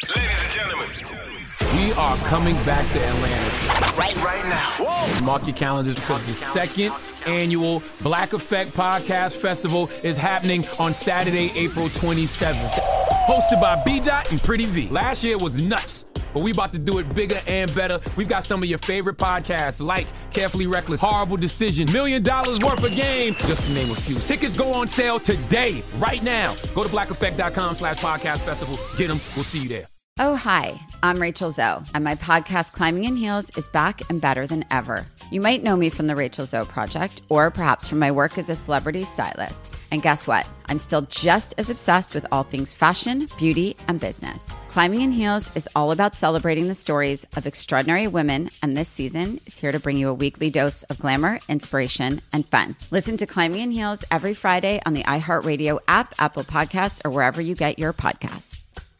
Ladies and gentlemen, we are coming back to Atlanta right now. Whoa. Mark your calendars because the second annual Black Effect Podcast Festival is happening on Saturday, April 27th. Hosted by B-Dot and Pretty V. Last year was nuts, but we about to do it bigger and better. We've got some of your favorite podcasts like Carefully Reckless, Horrible Decision, $1 Million Worth of Game, just to name a few. Tickets go on sale today, right now. Go to blackeffect.com/podcast festival. Get them. We'll see you there. Oh, hi, I'm Rachel Zoe, and my podcast, Climbing in Heels, is back and better than ever. You might know me from the Rachel Zoe Project, or perhaps from my work as a celebrity stylist. And guess what? I'm still just as obsessed with all things fashion, beauty, and business. Climbing in Heels is all about celebrating the stories of extraordinary women, and this season is here to bring you a weekly dose of glamour, inspiration, and fun. Listen to Climbing in Heels every Friday on the iHeartRadio app, Apple Podcasts, or wherever you get your podcasts.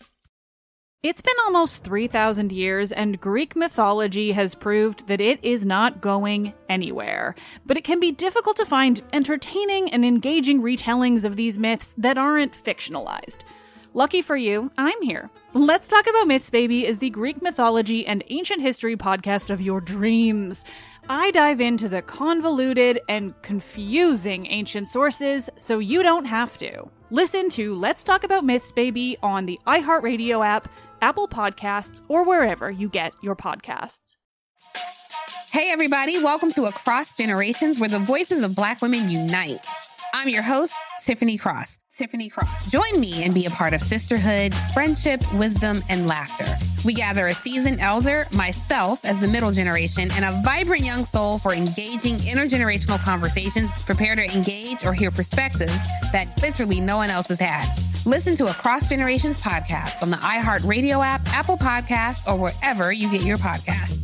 It's been almost 3,000 years, and Greek mythology has proved that it is not going anywhere. But it can be difficult to find entertaining and engaging retellings of these myths that aren't fictionalized. Lucky for you, I'm here. Let's Talk About Myths, Baby is the Greek mythology and ancient history podcast of your dreams. I dive into the convoluted and confusing ancient sources so you don't have to. Listen to Let's Talk About Myths, Baby on the iHeartRadio app, Apple Podcasts, or wherever you get your podcasts. Hey, everybody. Welcome to Across Generations, where the voices of Black women unite. I'm your host, Tiffany Cross. Join me and be a part of sisterhood, friendship, wisdom, and laughter. We gather a seasoned elder, myself as the middle generation, and a vibrant young soul for engaging intergenerational conversations. Prepare to engage or hear perspectives that literally no one else has had. Listen to Across Generations podcast on the iHeartRadio app, Apple Podcasts, or wherever you get your podcasts.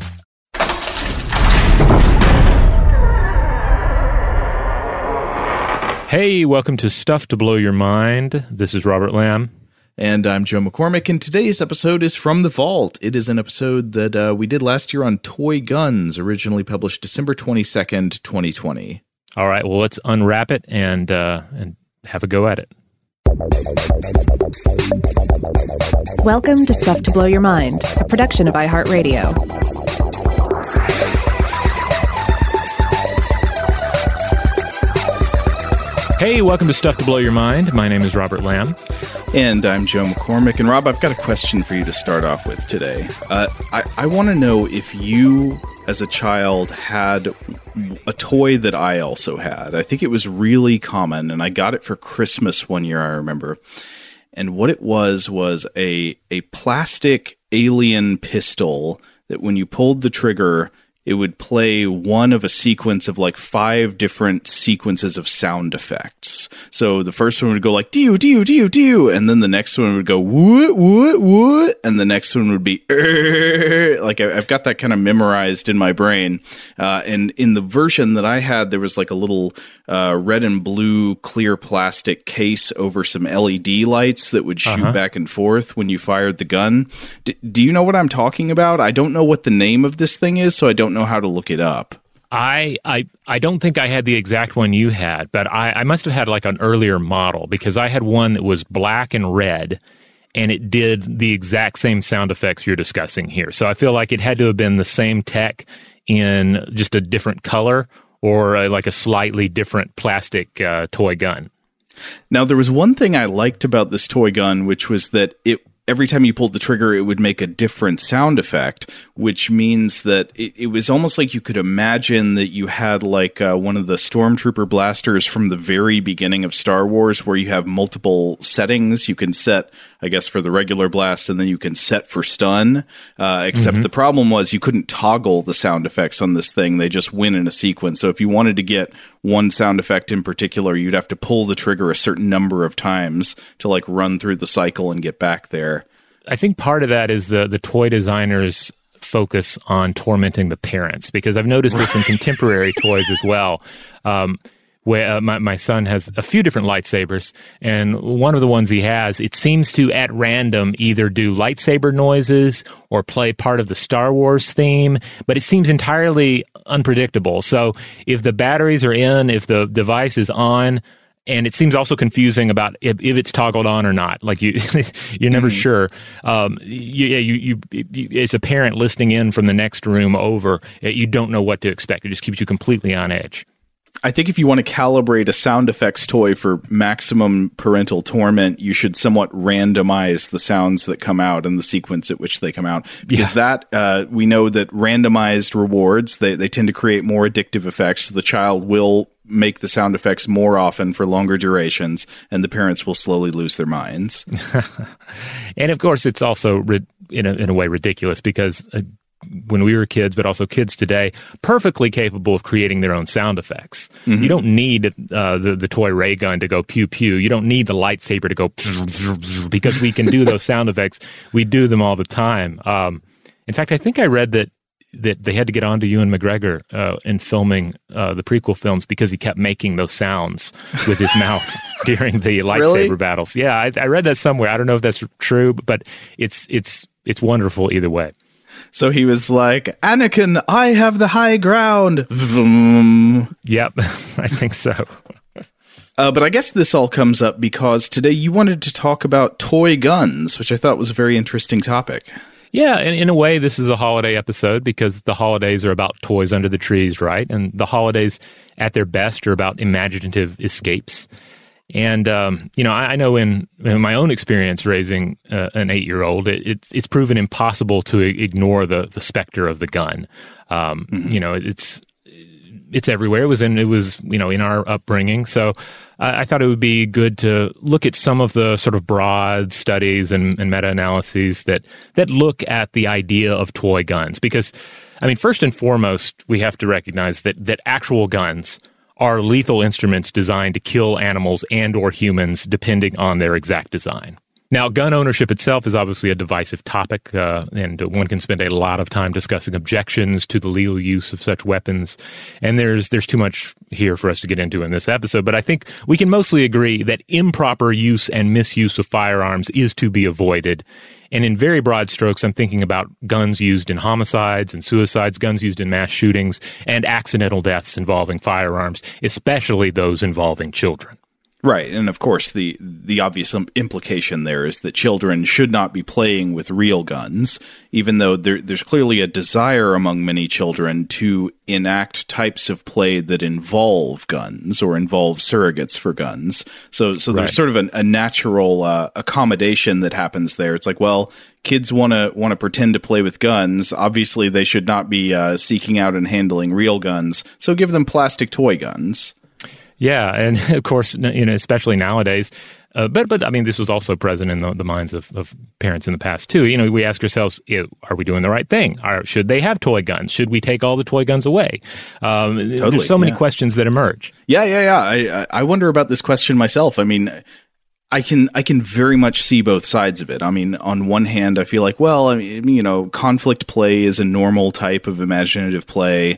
Hey, welcome to Stuff to Blow Your Mind. This is Robert Lamb. And I'm Joe McCormick, and today's episode is From the Vault. It is an episode that we did last year on toy guns, originally published December 22nd, 2020. All right, well, let's unwrap it and have a go at it. Welcome to Stuff to Blow Your Mind, a production of iHeartRadio. Hey, welcome to Stuff to Blow Your Mind. My name is Robert Lamb. And I'm Joe McCormick. And Rob, I've got a question for you to start off with today. I want to know if you, as a child, had a toy that I also had. I think it was really common, and I got it for Christmas one year, I remember. And what it was a plastic alien pistol that when you pulled the trigger, it would play one of a sequence of like 5 different sequences of sound effects. So the first one would go like, doo, doo, doo, doo, and then the next one would go, woot, woot, woot, and the next one would be, like I've got that kind of memorized in my brain. And in the version that I had, there was like a little red and blue clear plastic case over some LED lights that would shoot back and forth when you fired the gun. Do you know what I'm talking about? I don't know what the name of this thing is, so I don't know how to look it up. I don't think I had the exact one you had, but I must have had like an earlier model because I had one that was black and red, and it did the exact same sound effects you're discussing here. So I feel like it had to have been the same tech in just a different color or like a slightly different plastic toy gun. Now, there was one thing I liked about this toy gun, which was that every time you pulled the trigger, it would make a different sound effect, which means that it was almost like you could imagine that you had like one of the Stormtrooper blasters from the very beginning of Star Wars, where you have multiple settings. You can set, I guess, for the regular blast, and then you can set for stun. Except the problem was you couldn't toggle the sound effects on this thing. They just went in a sequence. So if you wanted to get one sound effect in particular, you'd have to pull the trigger a certain number of times to like run through the cycle and get back there. I think part of that is the toy designers focus on tormenting the parents, because I've noticed this in contemporary toys as well. Where my son has a few different lightsabers, and one of the ones he has, it seems to at random either do lightsaber noises or play part of the Star Wars theme, but it seems entirely unpredictable. So if the batteries are in, if the device is on, And it seems also confusing about if it's toggled on or not. Like you're never sure. You as a parent listening in from the next room over, you don't know what to expect. It just keeps you completely on edge. I think if you want to calibrate a sound effects toy for maximum parental torment, you should somewhat randomize the sounds that come out and the sequence at which they come out. Because we know that randomized rewards, they tend to create more addictive effects. The child will make the sound effects more often for longer durations, and the parents will slowly lose their minds. And of course, it's also in a way ridiculous because when we were kids, but also kids today, perfectly capable of creating their own sound effects. Mm-hmm. You don't need the toy ray gun to go pew pew. You don't need the lightsaber to go because we can do those sound effects. We do them all the time. In fact, I think I read that they had to get on to Ewan McGregor in filming the prequel films because he kept making those sounds with his mouth during the lightsaber battles. Yeah, I read that somewhere. I don't know if that's true, but it's wonderful either way. So he was like, Anakin, I have the high ground. Vroom. Yep, I think so. But I guess this all comes up because today you wanted to talk about toy guns, which I thought was a very interesting topic. Yeah, and in a way, this is a holiday episode because the holidays are about toys under the trees, right? And the holidays, at their best, are about imaginative escapes. And, I know in my own experience raising an 8-year-old, it's proven impossible to ignore the specter of the gun. It's everywhere. It was in our upbringing. So I thought it would be good to look at some of the sort of broad studies and meta-analyses that look at the idea of toy guns. Because, first and foremost, we have to recognize that actual guns are lethal instruments designed to kill animals and or humans depending on their exact design. Now, gun ownership itself is obviously a divisive topic, and one can spend a lot of time discussing objections to the legal use of such weapons. And there's too much here for us to get into in this episode, but I think we can mostly agree that improper use and misuse of firearms is to be avoided. And in very broad strokes, I'm thinking about guns used in homicides and suicides, guns used in mass shootings, and accidental deaths involving firearms, especially those involving children. Right, and of course, the obvious implication there is that children should not be playing with real guns, even though there's clearly a desire among many children to enact types of play that involve guns or involve surrogates for guns. So there's sort of a natural accommodation that happens there. It's like, well, kids want to pretend to play with guns. Obviously, they should not be seeking out and handling real guns, so give them plastic toy guns. Yeah, and of course, especially nowadays, but this was also present in the minds of parents in the past too. We ask ourselves, are we doing the right thing? Should they have toy guns? Should we take all the toy guns away? Totally, there's so many questions that emerge. Yeah. I wonder about this question myself. I can very much see both sides of it. On one hand, I feel like, conflict play is a normal type of imaginative play.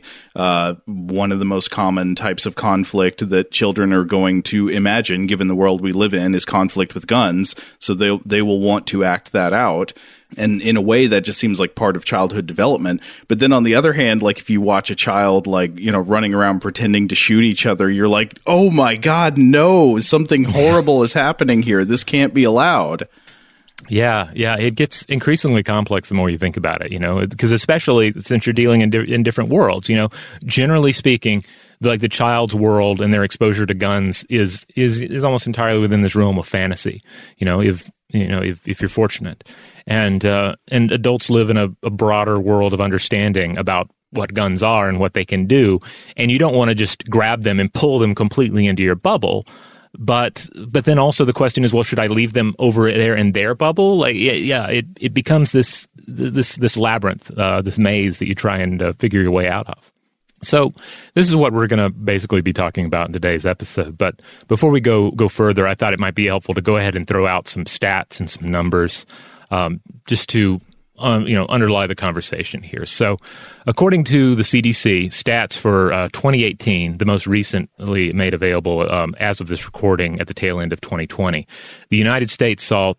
One of the most common types of conflict that children are going to imagine, given the world we live in, is conflict with guns. So they will want to act that out. And in a way, that just seems like part of childhood development. But then on the other hand, like if you watch a child running around pretending to shoot each other, you're like, oh my God, no, something horrible is happening here. This can't be allowed. Yeah, it gets increasingly complex the more you think about it, because especially since you're dealing in different worlds, generally speaking, like the child's world and their exposure to guns is almost entirely within this realm of fantasy, if you're fortunate. And adults live in a broader world of understanding about what guns are and what they can do. And you don't want to just grab them and pull them completely into your bubble. But then also the question is, well, should I leave them over there in their bubble? It becomes this labyrinth, this maze that you try and figure your way out of. So this is what we're going to basically be talking about in today's episode. But before we go further, I thought it might be helpful to go ahead and throw out some stats and some numbers, just to underlie the conversation here. So according to the CDC, stats for 2018, the most recently made available as of this recording at the tail end of 2020, the United States saw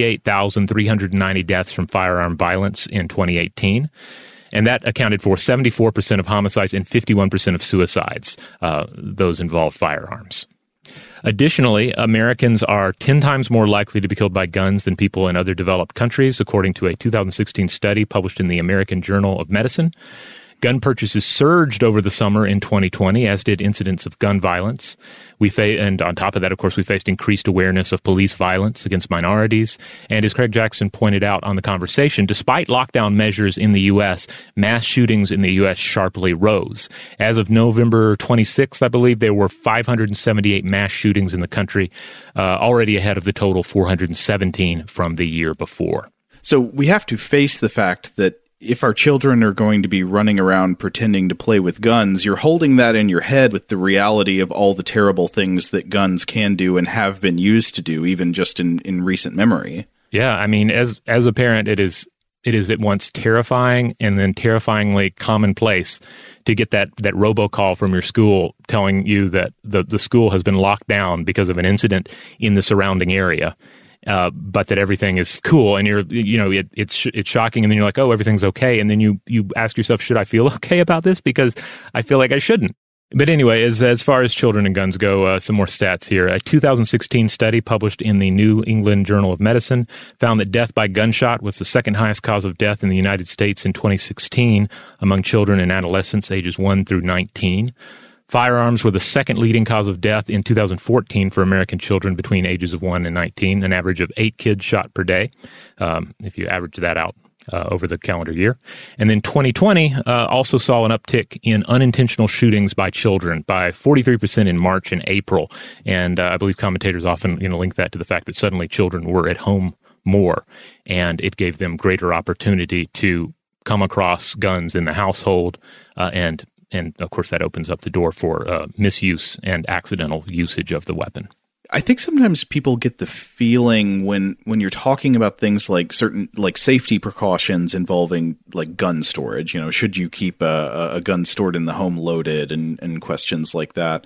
38,390 deaths from firearm violence in 2018. And that accounted for 74% of homicides and 51% of suicides. Those involved firearms. Additionally, Americans are 10 times more likely to be killed by guns than people in other developed countries, according to a 2016 study published in the American Journal of Medicine. Gun purchases surged over the summer in 2020, as did incidents of gun violence. And on top of that, of course, we faced increased awareness of police violence against minorities. And as Craig Jackson pointed out on The Conversation, despite lockdown measures in the U.S., mass shootings in the U.S. sharply rose. As of November 26th, I believe, there were 578 mass shootings in the country, already ahead of the total 417 from the year before. So we have to face the fact that if our children are going to be running around pretending to play with guns, you're holding that in your head with the reality of all the terrible things that guns can do and have been used to do, even just in recent memory. Yeah, I mean, as a parent, it is at once terrifying and then terrifyingly commonplace to get that robocall from your school telling you that the school has been locked down because of an incident in the surrounding area. But that everything is cool, and it's shocking, and then you're like, oh, everything's okay, and then you ask yourself, should I feel okay about this? Because I feel like I shouldn't. But anyway, as far as children and guns go, some more stats here. A 2016 study published in the New England Journal of Medicine found that death by gunshot was the second highest cause of death in the United States in 2016 among children and adolescents ages 1 through 19. Firearms were the second leading cause of death in 2014 for American children between ages of 1 and 19, an average of 8 kids shot per day, if you average that out over the calendar year. And then 2020 also saw an uptick in unintentional shootings by children by 43% in March and April. And I believe commentators often link that to the fact that suddenly children were at home more, and it gave them greater opportunity to come across guns in the household and of course, that opens up the door for misuse and accidental usage of the weapon. I think sometimes people get the feeling when you're talking about things like certain safety precautions involving like gun storage, should you keep a gun stored in the home loaded and questions like that.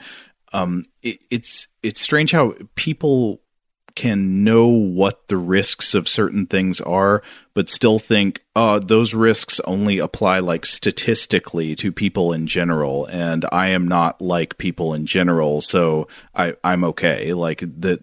It's strange how people can know what the risks of certain things are, but still think, those risks only apply like statistically to people in general, and I am not like people in general, so I'm okay. Like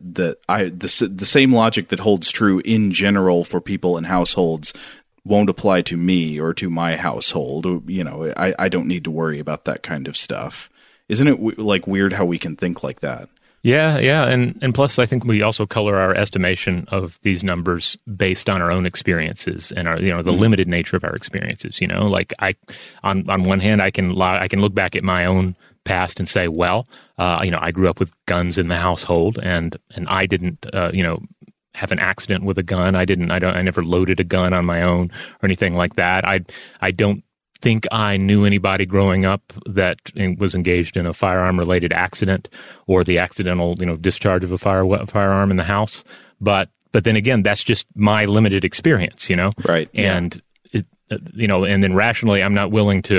the same logic that holds true in general for people in households won't apply to me or to my household. I don't need to worry about that kind of stuff. Isn't it weird how we can think like that? Yeah, and plus I think we also color our estimation of these numbers based on our own experiences and our the limited nature of our experiences. Like on one hand I can look back at my own past and say, well, I grew up with guns in the household, and I didn't have an accident with a gun. I never loaded a gun on my own or anything like that. I don't think I knew anybody growing up that was engaged in a firearm-related accident or the accidental, discharge of a firearm in the house. But then again, that's just my limited experience, Right. And and then rationally, I'm not willing to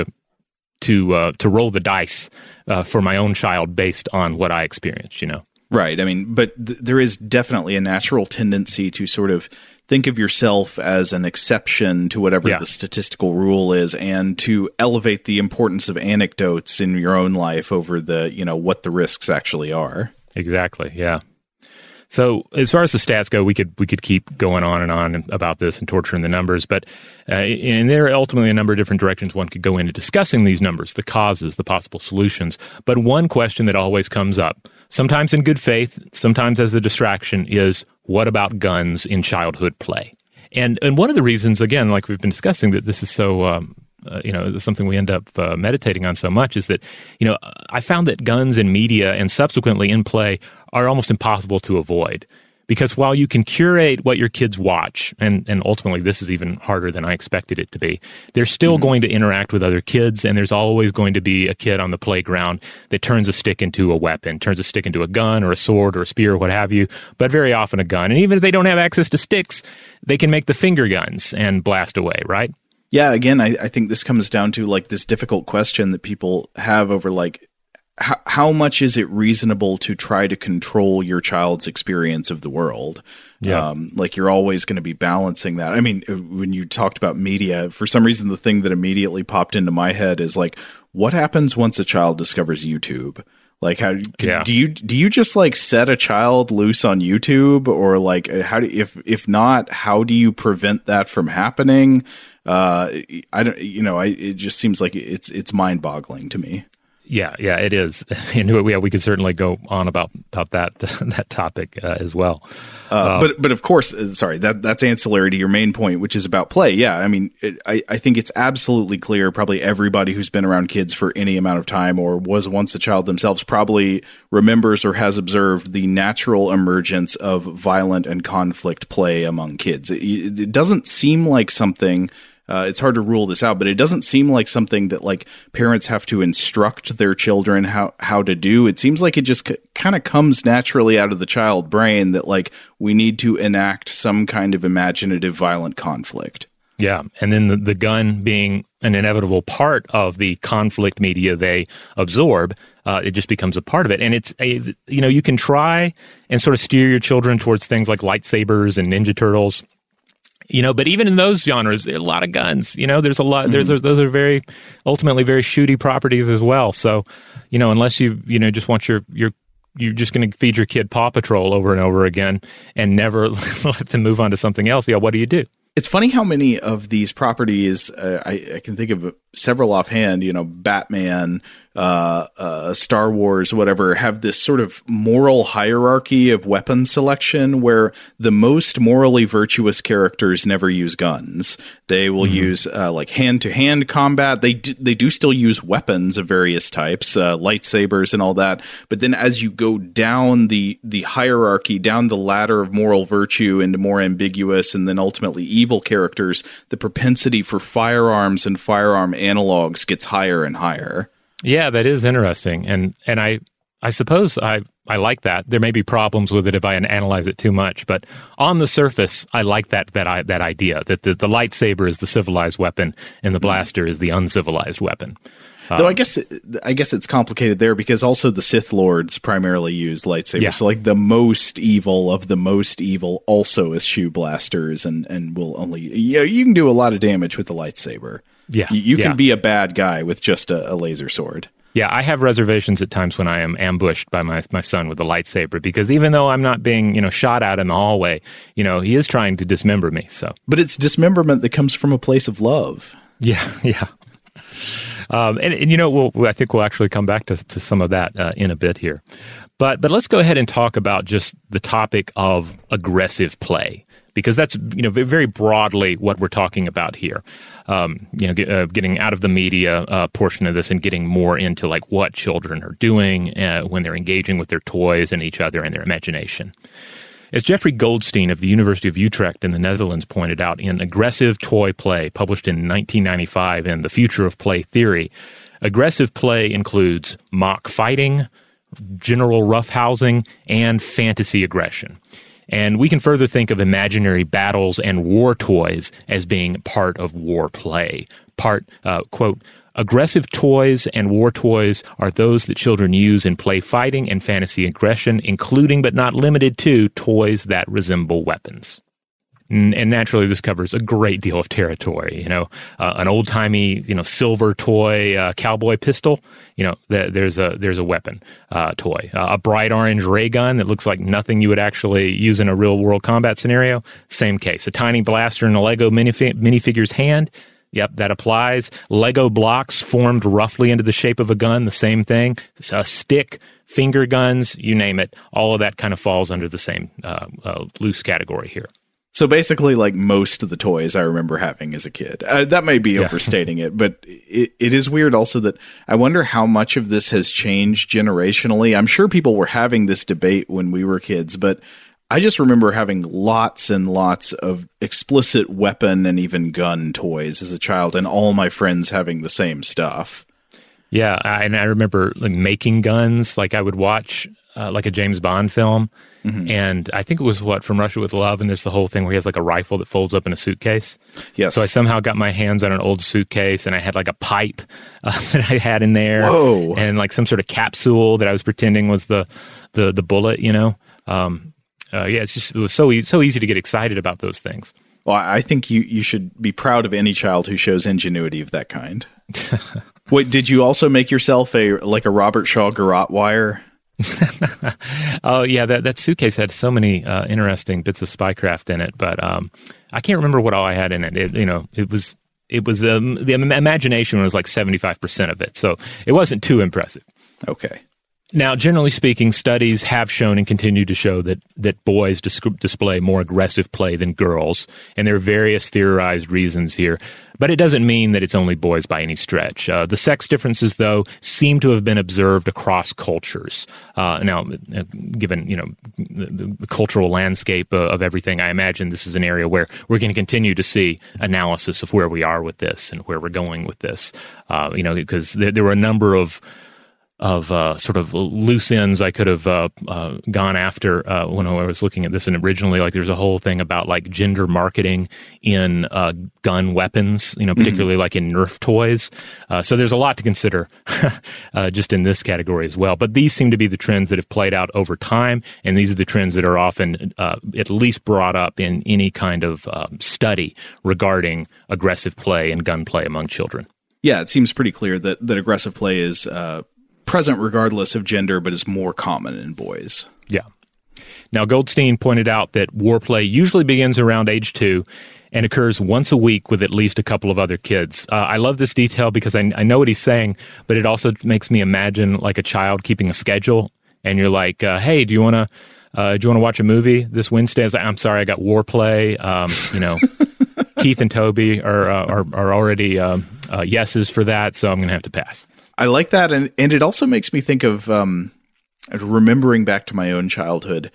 roll the dice for my own child based on what I experienced, Right. I mean, but there is definitely a natural tendency to sort of think of yourself as an exception to whatever the statistical rule is, and to elevate the importance of anecdotes in your own life over the, what the risks actually are. Exactly. Yeah. So as far as the stats go, we could keep going on and on about this and torturing the numbers, but and there are ultimately a number of different directions one could go into discussing these numbers, the causes, the possible solutions. But one question that always comes up, sometimes in good faith, sometimes as a distraction, is what about guns in childhood play? And one of the reasons, again, like we've been discussing, that this is so something we end up meditating on so much is that, I found that guns in media and subsequently in play are almost impossible to avoid. Because while you can curate what your kids watch, and ultimately this is even harder than I expected it to be, they're still going to interact with other kids, and there's always going to be a kid on the playground that turns a stick into a weapon, turns a stick into a gun or a sword or a spear or what have you, but very often a gun. And even if they don't have access to sticks, they can make the finger guns and blast away, right? Yeah, again, I think this comes down to like this difficult question that people have over like, how much is it reasonable to try to control your child's experience of the world? Yeah. Like you're always going to be balancing that. I mean, when you talked about media, for some reason, the thing that immediately popped into my head is like, what happens once a child discovers YouTube? Like, how do you just like set a child loose on YouTube, or like how do if not, how do you prevent that from happening? It just seems like it's mind boggling to me. Yeah, it is. And we could certainly go on about that topic as well. But of course, sorry, that's ancillary to your main point, which is about play. Yeah, I mean, I think it's absolutely clear. Probably everybody who's been around kids for any amount of time or was once a child themselves probably remembers or has observed the natural emergence of violent and conflict play among kids. It doesn't seem like something. It's hard to rule this out, but it doesn't seem like something that like parents have to instruct their children how to do. It seems like it just kind of comes naturally out of the child brain that like we need to enact some kind of imaginative violent conflict. Yeah, and then the gun being an inevitable part of the conflict media they absorb, it just becomes a part of it. And it's you can try and sort of steer your children towards things like lightsabers and Ninja Turtles. But even in those genres, there are a lot of guns. There's a lot. Those are ultimately very shooty properties as well. So, unless you just want you're just going to feed your kid Paw Patrol over and over again and never let them move on to something else. Yeah, what do you do? It's funny how many of these properties, I can think of several offhand, Batman, Star Wars, whatever, have this sort of moral hierarchy of weapon selection where the most morally virtuous characters never use guns. They will use like hand-to-hand combat. They do still use weapons of various types, lightsabers and all that. But then as you go down the hierarchy, down the ladder of moral virtue into more ambiguous and then ultimately evil characters, the propensity for firearms and firearm analogs gets higher and higher. Yeah, that is interesting. And I suppose I like that. There may be problems with it if I analyze it too much, but on the surface, I like that idea that the lightsaber is the civilized weapon and the blaster is the uncivilized weapon. Though I guess it's complicated there because also the Sith Lords primarily use lightsabers. Yeah. So like the most evil of the most evil also eschew blasters and will only you can do a lot of damage with the lightsaber. Yeah, you can be a bad guy with just a laser sword. Yeah, I have reservations at times when I am ambushed by my son with a lightsaber because even though I'm not being shot at in the hallway, he is trying to dismember me. So, but it's dismemberment that comes from a place of love. Yeah. I think we'll actually come back to some of that in a bit here. But let's go ahead and talk about just the topic of aggressive play, because that's very broadly what we're talking about here. Getting out of the media portion of this and getting more into like what children are doing when they're engaging with their toys and each other and their imagination. As Jeffrey Goldstein of the University of Utrecht in the Netherlands pointed out in Aggressive Toy Play, published in 1995 in The Future of Play Theory, aggressive play includes mock fighting, general roughhousing, and fantasy aggression. And we can further think of imaginary battles and war toys as being part of war play. Quote, aggressive toys and war toys are those that children use in play fighting and fantasy aggression, including but not limited to toys that resemble weapons. And naturally, this covers a great deal of territory. An old-timey, silver toy cowboy pistol. There's a weapon toy. A bright orange ray gun that looks like nothing you would actually use in a real-world combat scenario. Same case. A tiny blaster in a Lego minifigure's hand. Yep, that applies. Lego blocks formed roughly into the shape of a gun. The same thing. A stick, finger guns, you name it. All of that kind of falls under the same loose category here. So basically, like most of the toys I remember having as a kid. That may be overstating it, but it is weird also that I wonder how much of this has changed generationally. I'm sure people were having this debate when we were kids, but I just remember having lots and lots of explicit weapon and even gun toys as a child, and all my friends having the same stuff. Yeah, and I remember making guns. Like I would watch like a James Bond film. Mm-hmm. And I think it was From Russia with Love, and there's the whole thing where he has like a rifle that folds up in a suitcase. Yes. So I somehow got my hands on an old suitcase, and I had like a pipe that I had in there. Whoa. And like some sort of capsule that I was pretending was the bullet, it was so easy to get excited about those things. Well, I think you should be proud of any child who shows ingenuity of that kind. Wait, did you also make yourself a Robert Shaw garrote wire? Oh yeah, that suitcase had so many interesting bits of spycraft in it, but I can't remember what all I had in it. It was the imagination was like 75% of it, so it wasn't too impressive. Okay. Now, generally speaking, studies have shown and continue to show that boys display more aggressive play than girls, and there are various theorized reasons here. But it doesn't mean that it's only boys by any stretch. The sex differences, though, seem to have been observed across cultures. Now, given the cultural landscape of everything, I imagine this is an area where we're going to continue to see analysis of where we are with this and where we're going with this. Because there were a number of sort of loose ends I could have gone after when I was looking at this. And originally, like, there's a whole thing about like gender marketing in gun weapons, particularly like in Nerf toys. So there's a lot to consider just in this category as well. But these seem to be the trends that have played out over time, and these are the trends that are often at least brought up in any kind of study regarding aggressive play and gun play among children. Yeah, it seems pretty clear that aggressive play is present regardless of gender, but is more common in boys. Yeah. Now, Goldstein pointed out that warplay usually begins around age 2 and occurs once a week with at least a couple of other kids. I love this detail because I know what he's saying, but it also makes me imagine like a child keeping a schedule, and you're like, hey, do you want to watch a movie this Wednesday? I was like, I'm sorry, I got warplay. Keith and Toby are already yeses for that, so I'm going to have to pass. I like that, and it also makes me think of remembering back to my own childhood,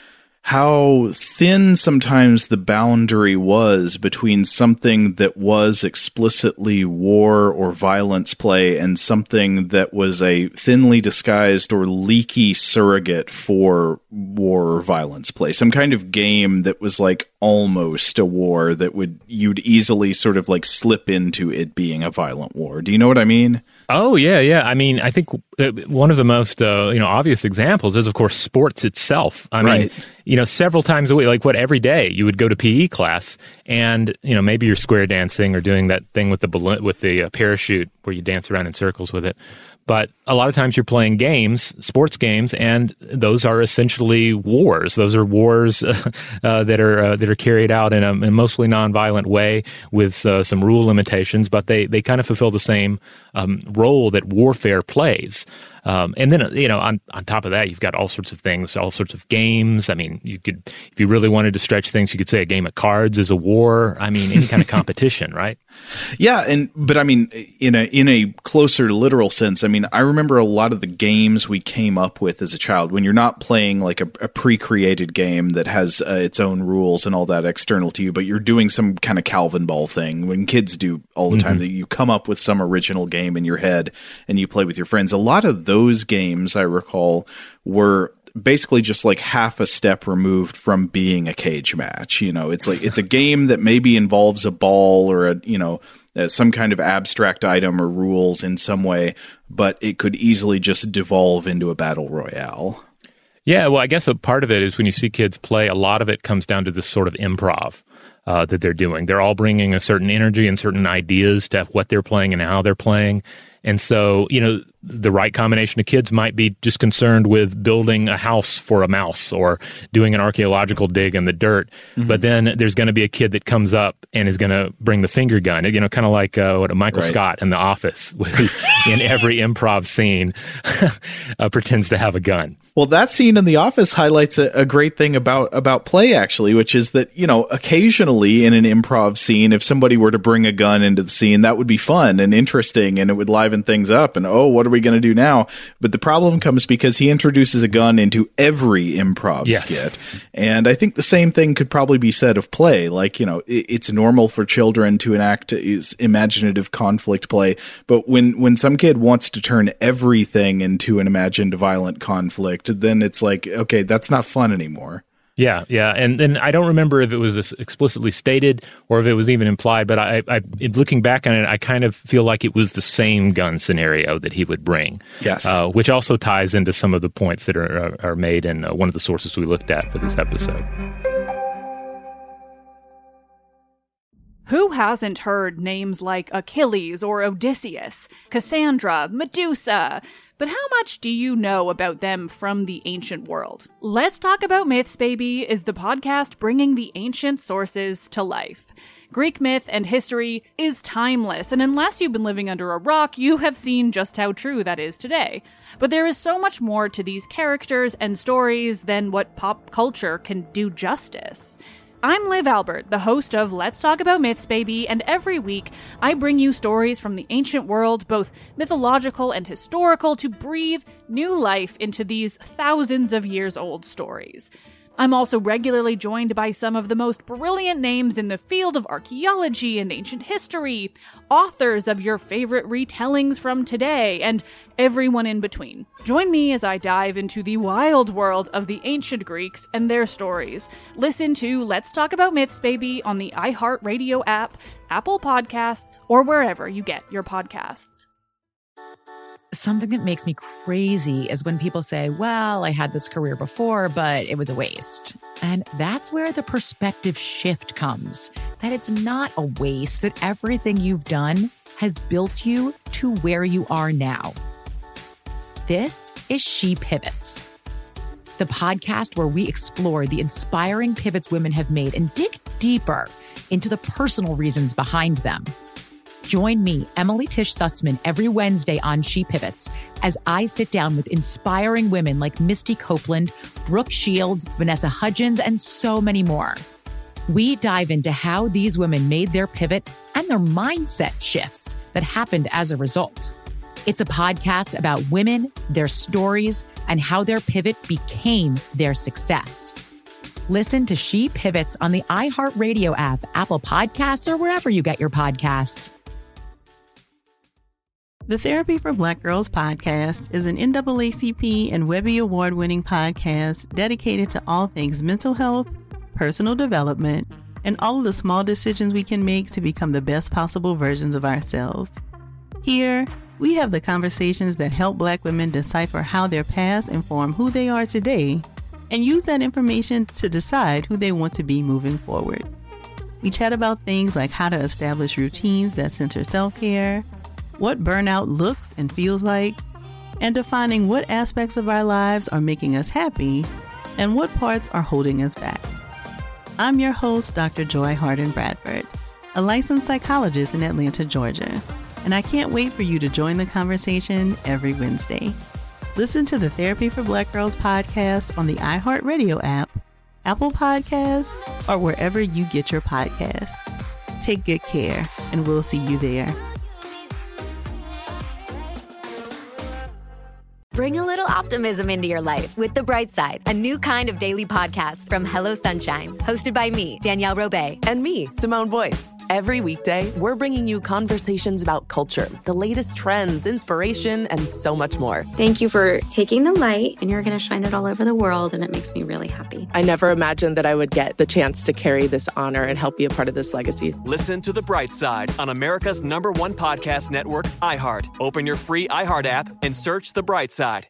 how thin sometimes the boundary was between something that was explicitly war or violence play and something that was a thinly disguised or leaky surrogate for war or violence play. Some kind of game that was like almost a war that you'd easily sort of like slip into it being a violent war. Do you know what I mean? Oh, yeah. I mean, I think one of the most, obvious examples is, of course, sports itself. I mean, several times a week, like every day you would go to PE class and, maybe you're square dancing or doing that thing with the balloon, with the parachute where you dance around in circles with it. But a lot of times you're playing games, sports games, and those are essentially wars. Those are wars that are carried out in a mostly nonviolent way with some rule limitations, but they kind of fulfill the same role that warfare plays. And then, on top of that, you've got all sorts of things, all sorts of games. I mean, you could, if you really wanted to stretch things, you could say a game of cards is a war. I mean, any kind of competition, right? Yeah. But I mean, in a closer literal sense, I mean, I remember a lot of the games we came up with as a child when you're not playing like a pre-created game that has its own rules and all that external to you, but you're doing some kind of Calvin ball thing when kids do all the time, that you come up with some original game in your head and you play with your friends. A lot of those games, I recall, were basically just like half a step removed from being a cage match. It's like it's a game that maybe involves a ball or some kind of abstract item or rules in some way, but it could easily just devolve into a battle royale. Yeah, well, I guess a part of it is when you see kids play, a lot of it comes down to this sort of improv that they're doing. They're all bringing a certain energy and certain ideas to what they're playing and how they're playing. And so, the right combination of kids might be just concerned with building a house for a mouse or doing an archaeological dig in the dirt. Mm-hmm. But then there's going to be a kid that comes up and is going to bring the finger gun, kind of like what Michael Scott in The Office, in every improv scene, pretends to have a gun. Well, that scene in The Office highlights a great thing about play, actually, which is that, occasionally in an improv scene, if somebody were to bring a gun into the scene, that would be fun and interesting and it would liven things up. And, what are we going to do now? But the problem comes because he introduces a gun into every improv skit. And I think the same thing could probably be said of play. Like, it's normal for children to enact imaginative conflict play. But when some kid wants to turn everything into an imagined violent conflict, then it's like, okay, that's not fun anymore. Yeah. And then I don't remember if it was explicitly stated or if it was even implied, but I looking back on it, I kind of feel like it was the same gun scenario that he would bring. Yes. Which also ties into some of the points that are made in one of the sources we looked at for this episode. Who hasn't heard names like Achilles or Odysseus, Cassandra, Medusa? But how much do you know about them from the ancient world? Let's Talk About Myths, Baby is the podcast bringing the ancient sources to life. Greek myth and history is timeless, and unless you've been living under a rock, you have seen just how true that is today. But there is so much more to these characters and stories than what pop culture can do justice. I'm Liv Albert, the host of Let's Talk About Myths, Baby, and every week I bring you stories from the ancient world, both mythological and historical, to breathe new life into these thousands of years old stories. I'm also regularly joined by some of the most brilliant names in the field of archaeology and ancient history, authors of your favorite retellings from today, and everyone in between. Join me as I dive into the wild world of the ancient Greeks and their stories. Listen to Let's Talk About Myths, Baby on the iHeartRadio app, Apple Podcasts, or wherever you get your podcasts. Something that makes me crazy is when people say, well, I had this career before, but it was a waste. And that's where the perspective shift comes, that it's not a waste, that everything you've done has built you to where you are now. This is She Pivots, the podcast where we explore the inspiring pivots women have made and dig deeper into the personal reasons behind them. Join me, Emily Tish Sussman, every Wednesday on She Pivots as I sit down with inspiring women like Misty Copeland, Brooke Shields, Vanessa Hudgens, and so many more. We dive into how these women made their pivot and their mindset shifts that happened as a result. It's a podcast about women, their stories, and how their pivot became their success. Listen to She Pivots on the iHeartRadio app, Apple Podcasts, or wherever you get your podcasts. The Therapy for Black Girls podcast is an NAACP and Webby Award-winning podcast dedicated to all things mental health, personal development, and all of the small decisions we can make to become the best possible versions of ourselves. Here, we have the conversations that help Black women decipher how their past inform who they are today and use that information to decide who they want to be moving forward. We chat about things like how to establish routines that center self-care, what burnout looks and feels like, and defining what aspects of our lives are making us happy and what parts are holding us back. I'm your host, Dr. Joy Harden Bradford, a licensed psychologist in Atlanta, Georgia, and I can't wait for you to join the conversation every Wednesday. Listen to the Therapy for Black Girls podcast on the iHeartRadio app, Apple Podcasts, or wherever you get your podcasts. Take good care, and we'll see you there. Bring a little optimism into your life with The Bright Side, a new kind of daily podcast from Hello Sunshine, hosted by me, Danielle Robay. And me, Simone Boyce. Every weekday, we're bringing you conversations about culture, the latest trends, inspiration, and so much more. Thank you for taking the light, and you're going to shine it all over the world, and it makes me really happy. I never imagined that I would get the chance to carry this honor and help be a part of this legacy. Listen to The Bright Side on America's #1 podcast network, iHeart. Open your free iHeart app and search The Bright Side.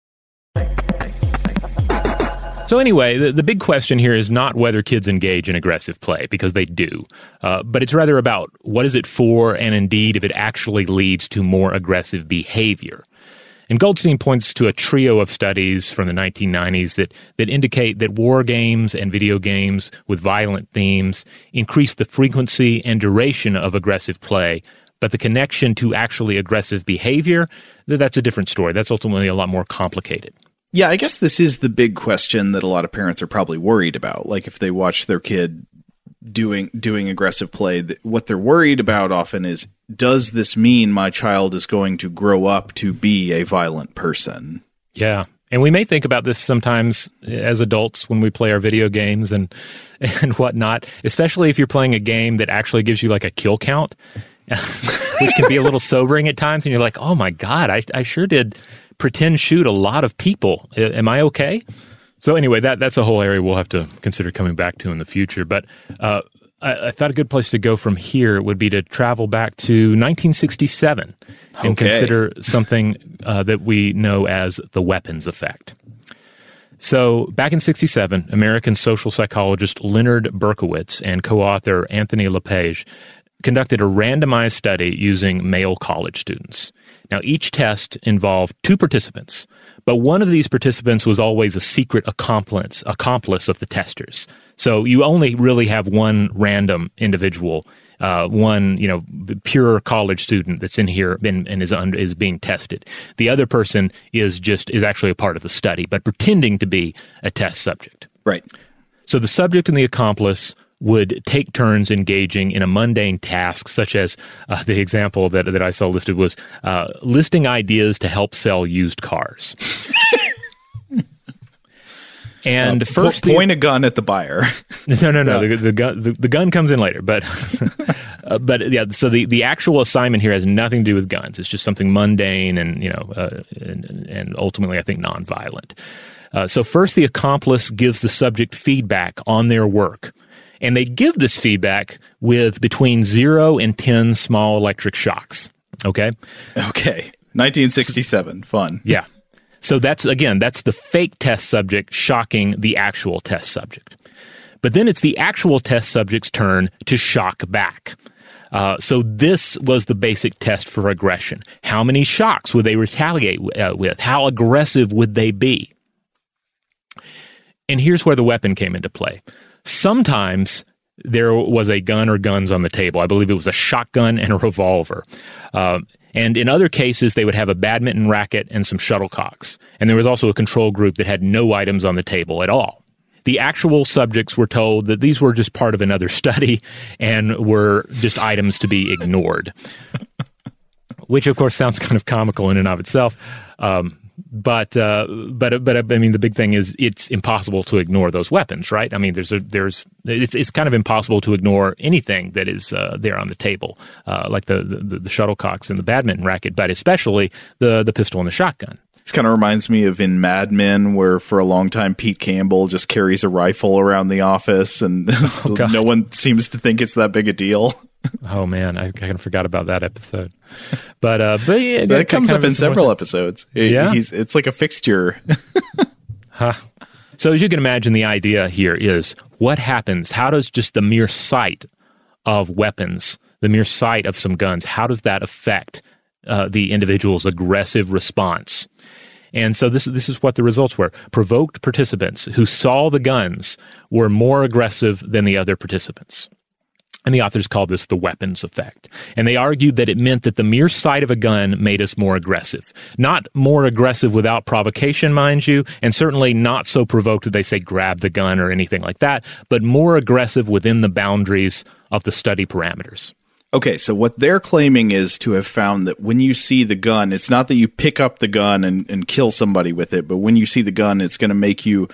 So anyway, the big question here is not whether kids engage in aggressive play, because they do, but it's rather about what is it for, and indeed if it actually leads to more aggressive behavior. And Goldstein points to a trio of studies from the 1990s that indicate that war games and video games with violent themes increase the frequency and duration of aggressive play, but the connection to actually aggressive behavior, that's a different story. That's ultimately a lot more complicated. Yeah, I guess this is the big question that a lot of parents are probably worried about. Like if they watch their kid doing aggressive play, what they're worried about often is, does this mean my child is going to grow up to be a violent person? Yeah. And we may think about this sometimes as adults when we play our video games and whatnot, especially if you're playing a game that actually gives you like a kill count, which can be a little sobering at times. And you're like, oh my God, I sure did pretend shoot a lot of people. Am I okay? So anyway, that's a whole area we'll have to consider coming back to in the future. But I thought a good place to go from here would be to travel back to 1967 and consider something that we know as the weapons effect. So back in 1967, American social psychologist Leonard Berkowitz and co-author Anthony LePage conducted a randomized study using male college students. Now, each test involved 2 participants, but one of these participants was always a secret accomplice of the testers. So you only really have one random individual, one pure college student that's in here and is being tested. The other person is actually a part of the study, but pretending to be a test subject. Right. So the subject and the accomplice would take turns engaging in a mundane task, such as the example that I saw listed was listing ideas to help sell used cars. And first, point a gun at the buyer. No. The gun comes in later, but yeah. So the actual assignment here has nothing to do with guns. It's just something mundane and ultimately, I think, nonviolent. So first, the accomplice gives the subject feedback on their work. And they give this feedback with between 0 and 10 small electric shocks. Okay? Okay. 1967. Fun. Yeah. So that's the fake test subject shocking the actual test subject. But then it's the actual test subject's turn to shock back. So this was the basic test for aggression. How many shocks would they retaliate with? How aggressive would they be? And here's where the weapon came into play. Sometimes there was a gun or guns on the table. I believe it was a shotgun and a revolver. And in other cases, they would have a badminton racket and some shuttlecocks. And there was also a control group that had no items on the table at all. The actual subjects were told that these were just part of another study and were just items to be ignored, which, of course, sounds kind of comical in and of itself. But I mean, the big thing is it's impossible to ignore those weapons, right? I mean, it's kind of impossible to ignore anything that is there on the table, like the shuttlecocks and the badminton racket, but especially the pistol and the shotgun. This kind of reminds me of in Mad Men, where for a long time Pete Campbell just carries a rifle around the office, and no one seems to think it's that big a deal. Oh man, I kind of forgot about that episode. But yeah, that comes up in several episodes. Yeah, it's like a fixture. Huh. So as you can imagine, the idea here is what happens. How does just the mere sight of weapons, the mere sight of some guns, how does that affect the individual's aggressive response? And so this is what the results were. Provoked participants who saw the guns were more aggressive than the other participants. And the authors called this the weapons effect. And they argued that it meant that the mere sight of a gun made us more aggressive. Not more aggressive without provocation, mind you, and certainly not so provoked that they say grab the gun or anything like that, but more aggressive within the boundaries of the study parameters. Okay, so what they're claiming is to have found that when you see the gun, it's not that you pick up the gun and kill somebody with it, but when you see the gun, it's going to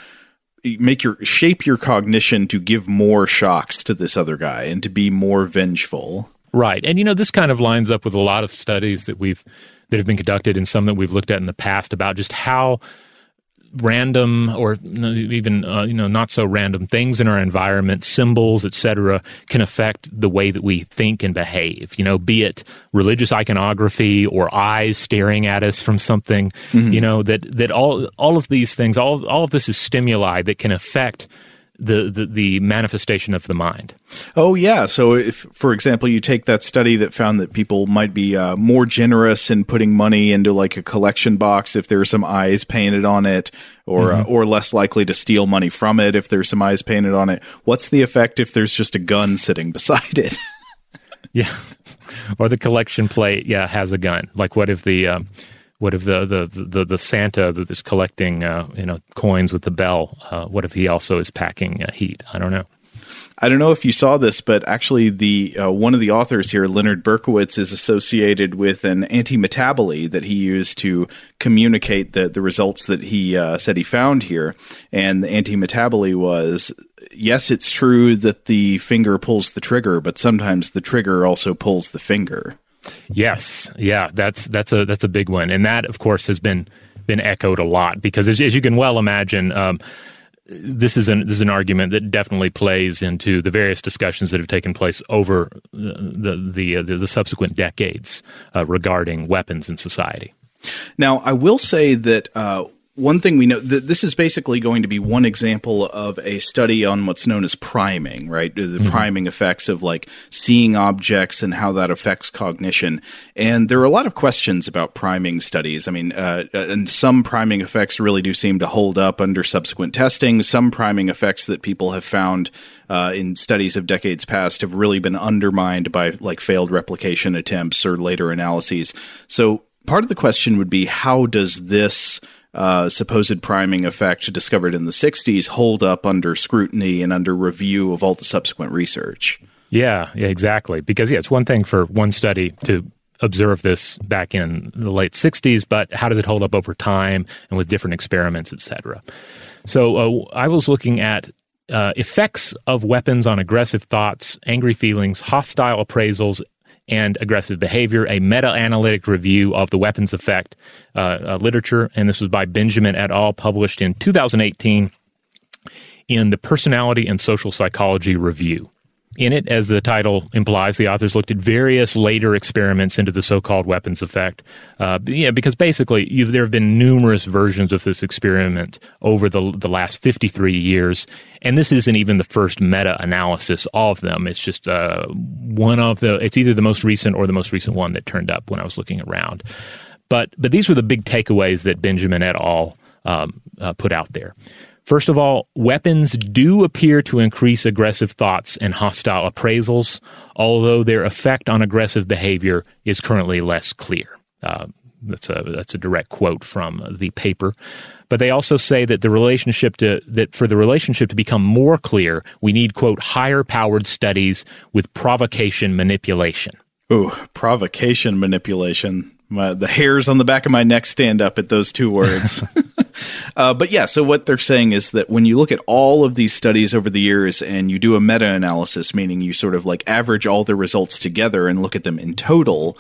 shape your cognition to give more shocks to this other guy and to be more vengeful. Right. And this kind of lines up with a lot of studies that have been conducted and some that we've looked at in the past about just how random or even not so random things in our environment, symbols, etc., can affect the way that we think and behave. Be it religious iconography or eyes staring at us from something. Mm-hmm. That all of these things, all of this is stimuli that can affect the manifestation of the mind. Oh, yeah. So if, for example, you take that study that found that people might be more generous in putting money into like a collection box if there are some eyes painted on it, or less likely to steal money from it if there's some eyes painted on it. What's the effect if there's just a gun sitting beside it? Yeah. Or the collection plate, has a gun. Like what if the Santa that is collecting coins with the bell? What if he also is packing heat? I don't know. I don't know if you saw this, but actually the one of the authors here, Leonard Berkowitz, is associated with an antimetaboly that he used to communicate the results that he said he found here. And the antimetaboly was, yes, it's true that the finger pulls the trigger, but sometimes the trigger also pulls the finger. Yes. Yeah, that's a big one. And that, of course, has been echoed a lot because as you can well imagine, this is an argument that definitely plays into the various discussions that have taken place over the subsequent decades regarding weapons in society. Now, I will say that one thing we know, this is basically going to be one example of a study on what's known as priming, right? The priming effects of like seeing objects and how that affects cognition. And there are a lot of questions about priming studies. I mean, and some priming effects really do seem to hold up under subsequent testing. Some priming effects that people have found in studies of decades past have really been undermined by like failed replication attempts or later analyses. So part of the question would be, how does this supposed priming effect discovered in the 60s hold up under scrutiny and under review of all the subsequent research? Yeah, exactly. Because, it's one thing for one study to observe this back in the late 60s, but how does it hold up over time and with different experiments, et cetera? So I was looking at effects of weapons on aggressive thoughts, angry feelings, hostile appraisals, and aggressive behavior, a meta-analytic review of the weapons effect literature, and this was by Benjamin et al., published in 2018 in the Personality and Social Psychology Review. In it, as the title implies, the authors looked at various later experiments into the so-called weapons effect. Because basically, there have been numerous versions of this experiment over the last 53 years, and this isn't even the first meta-analysis of them. It's just it's either the most recent or the most recent one that turned up when I was looking around. But these were the big takeaways that Benjamin et al. Put out there. First of all, weapons do appear to increase aggressive thoughts and hostile appraisals, although their effect on aggressive behavior is currently less clear. That's a direct quote from the paper. But they also say that for the relationship to become more clear, we need, quote, higher powered studies with provocation manipulation. Ooh, provocation manipulation. The hairs on the back of my neck stand up at those two words. But yeah, so what they're saying is that when you look at all of these studies over the years and you do a meta-analysis, meaning you sort of like average all the results together and look at them in total,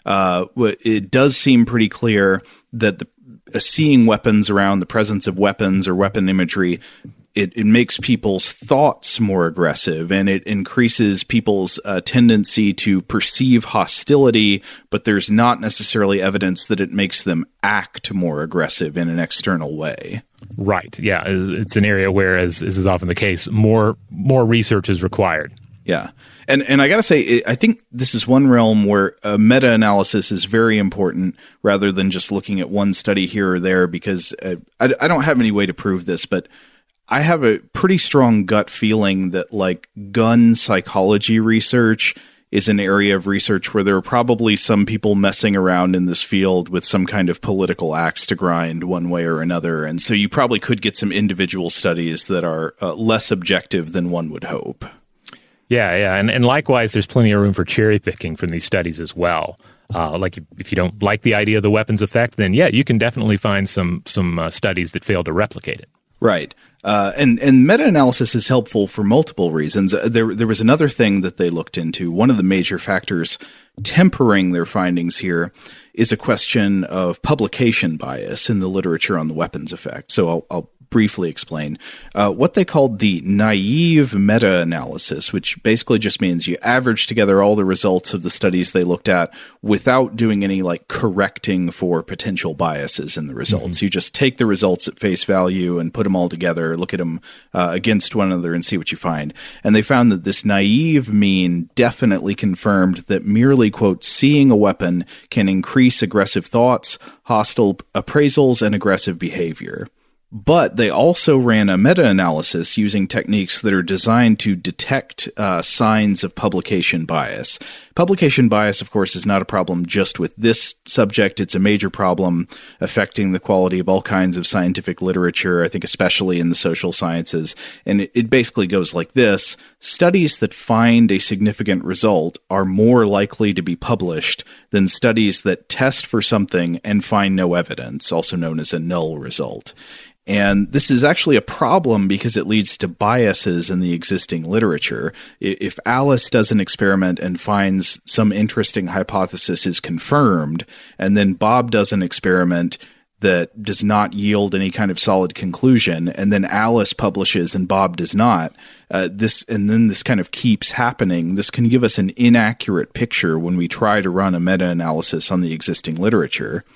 it does seem pretty clear that seeing weapons around, the presence of weapons or weapon imagery, it makes people's thoughts more aggressive, and it increases people's tendency to perceive hostility, but there's not necessarily evidence that it makes them act more aggressive in an external way. Right. Yeah. It's an area where, as is often the case, more research is required. Yeah. And I got to say, I think this is one realm where a meta-analysis is very important rather than just looking at one study here or there, because I don't have any way to prove this, but I have a pretty strong gut feeling that like gun psychology research is an area of research where there are probably some people messing around in this field with some kind of political axe to grind one way or another. And so you probably could get some individual studies that are less objective than one would hope. Yeah. And likewise, there's plenty of room for cherry picking from these studies as well. Like if you don't like the idea of the weapons effect, then yeah, you can definitely find some studies that fail to replicate it. Right. And meta-analysis is helpful for multiple reasons. There was another thing that they looked into. One of the major factors tempering their findings here is a question of publication bias in the literature on the weapons effect. So I'll briefly explain what they called the naive meta-analysis, which basically just means you average together all the results of the studies they looked at without doing any like correcting for potential biases in the results. You just take the results at face value and put them all together, look at them against one another and see what you find. And they found that this naive mean definitely confirmed that merely, quote, seeing a weapon can increase aggressive thoughts, hostile appraisals, and aggressive behavior. But they also ran a meta-analysis using techniques that are designed to detect signs of publication bias. Publication bias, of course, is not a problem just with this subject. It's a major problem affecting the quality of all kinds of scientific literature, I think especially in the social sciences. And it basically goes like this. Studies that find a significant result are more likely to be published than studies that test for something and find no evidence, also known as a null result. And this is actually a problem because it leads to biases in the existing literature. If Alice does an experiment and finds some interesting hypothesis is confirmed, and then Bob does an experiment that does not yield any kind of solid conclusion, and then Alice publishes and Bob does not, this kind of keeps happening. This can give us an inaccurate picture when we try to run a meta-analysis on the existing literature.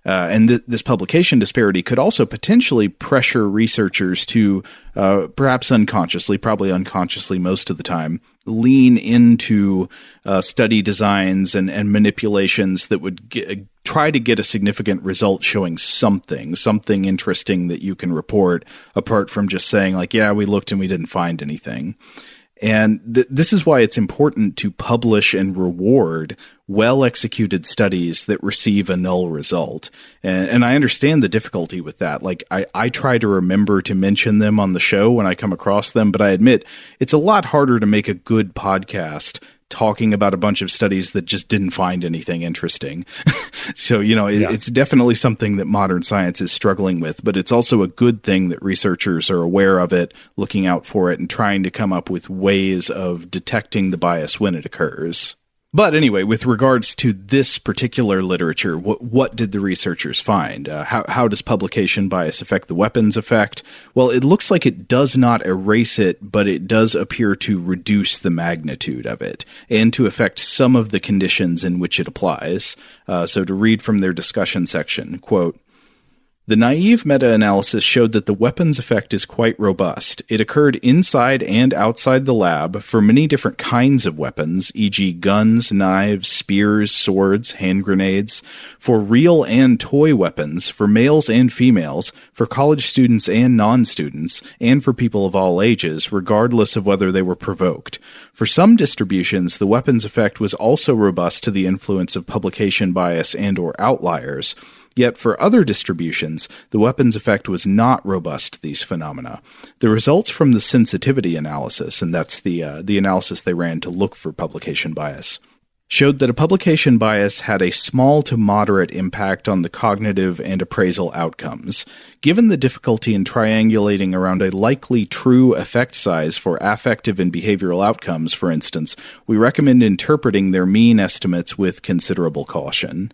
And this publication disparity could also potentially pressure researchers to, perhaps unconsciously, probably unconsciously most of the time, lean into study designs and manipulations that would try to get a significant result showing something interesting that you can report, apart from just saying like, yeah, we looked and we didn't find anything. And this is why it's important to publish and reward well-executed studies that receive a null result. And I understand the difficulty with that. Like, I try to remember to mention them on the show when I come across them, but I admit it's a lot harder to make a good podcast talking about a bunch of studies that just didn't find anything interesting. So, it's definitely something that modern science is struggling with, but it's also a good thing that researchers are aware of it, looking out for it, and trying to come up with ways of detecting the bias when it occurs. But anyway, with regards to this particular literature, what did the researchers find? How does publication bias affect the weapons effect? Well, it looks like it does not erase it, but it does appear to reduce the magnitude of it and to affect some of the conditions in which it applies. So to read from their discussion section, quote, "The naive meta-analysis showed that the weapons effect is quite robust. It occurred inside and outside the lab for many different kinds of weapons, e.g. guns, knives, spears, swords, hand grenades, for real and toy weapons, for males and females, for college students and non-students, and for people of all ages, regardless of whether they were provoked. For some distributions, the weapons effect was also robust to the influence of publication bias and or outliers. Yet for other distributions, the weapons effect was not robust to these phenomena. The results from the sensitivity analysis, and that's the analysis they ran to look for publication bias, showed that a publication bias had a small to moderate impact on the cognitive and appraisal outcomes. Given the difficulty in triangulating around a likely true effect size for affective and behavioral outcomes, for instance, we recommend interpreting their mean estimates with considerable caution.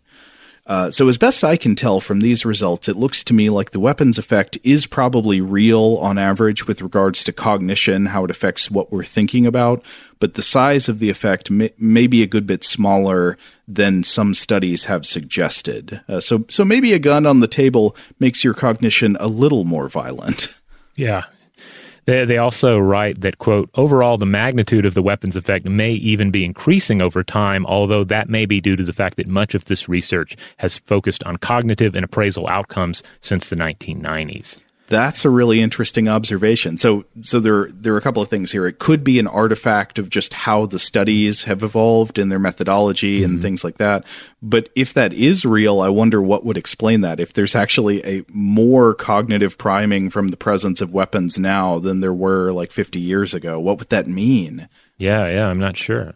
So as best I can tell from these results, it looks to me like the weapons effect is probably real on average with regards to cognition, how it affects what we're thinking about, but the size of the effect may be a good bit smaller than some studies have suggested. So maybe a gun on the table makes your cognition a little more violent. Yeah. They also write that, quote, overall, the magnitude of the weapons effect may even be increasing over time, although that may be due to the fact that much of this research has focused on cognitive and appraisal outcomes since the 1990s. That's a really interesting observation. So there are a couple of things here. It could be an artifact of just how the studies have evolved in their methodology and things like that. But if that is real, I wonder what would explain that. If there's actually a more cognitive priming from the presence of weapons now than there were like 50 years ago, what would that mean? Yeah, I'm not sure.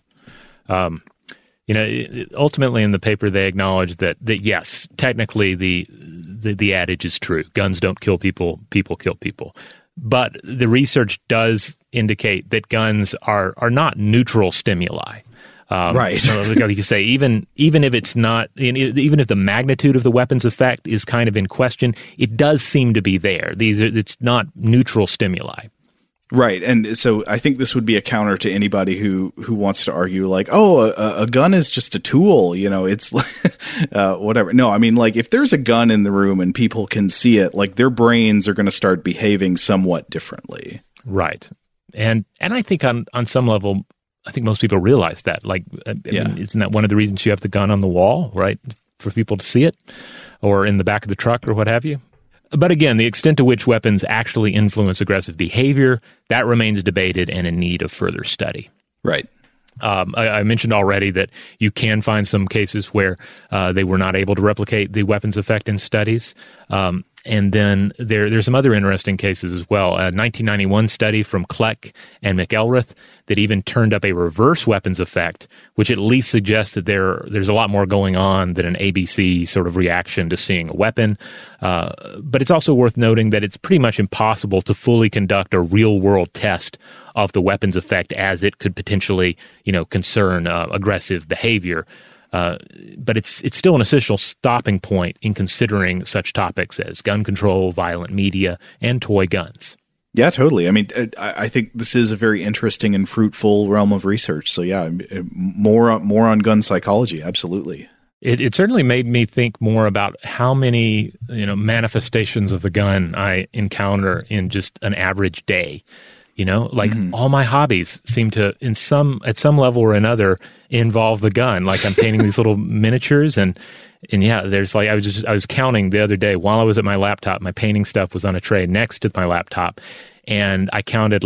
Ultimately in the paper, they acknowledge that yes, technically the adage is true. Guns don't kill people, people kill people. But the research does indicate that guns are not neutral stimuli. Right. So like you say, even if it's not, even if the magnitude of the weapons effect is kind of in question, it does seem to be there. It's not neutral stimuli. Right. And so I think this would be a counter to anybody who wants to argue like, oh, a gun is just a tool, it's whatever. No, I mean, like if there's a gun in the room and people can see it, like their brains are going to start behaving somewhat differently. Right. And I think on some level, I think most people realize that. Like, I mean, isn't that one of the reasons you have the gun on the wall, right? For people to see it, or in the back of the truck or what have you? But again, the extent to which weapons actually influence aggressive behavior, that remains debated and in need of further study. Right. I mentioned already that you can find some cases where they were not able to replicate the weapons effect in studies. And then there's some other interesting cases as well. A 1991 study from Kleck and McElrath that even turned up a reverse weapons effect, which at least suggests that there's a lot more going on than an ABC sort of reaction to seeing a weapon. But it's also worth noting that it's pretty much impossible to fully conduct a real-world test of the weapons effect as it could potentially, concern aggressive behavior. But it's still an essential stopping point in considering such topics as gun control, violent media, and toy guns. Yeah, totally. I mean, I think this is a very interesting and fruitful realm of research. So yeah, more on gun psychology. Absolutely. It certainly made me think more about how many, manifestations of the gun I encounter in just an average day. Like all my hobbies seem to, at some level or another, involve the gun. Like I'm painting these little miniatures, and yeah, there's like I was counting the other day while I was at my laptop. My painting stuff was on a tray next to my laptop, and I counted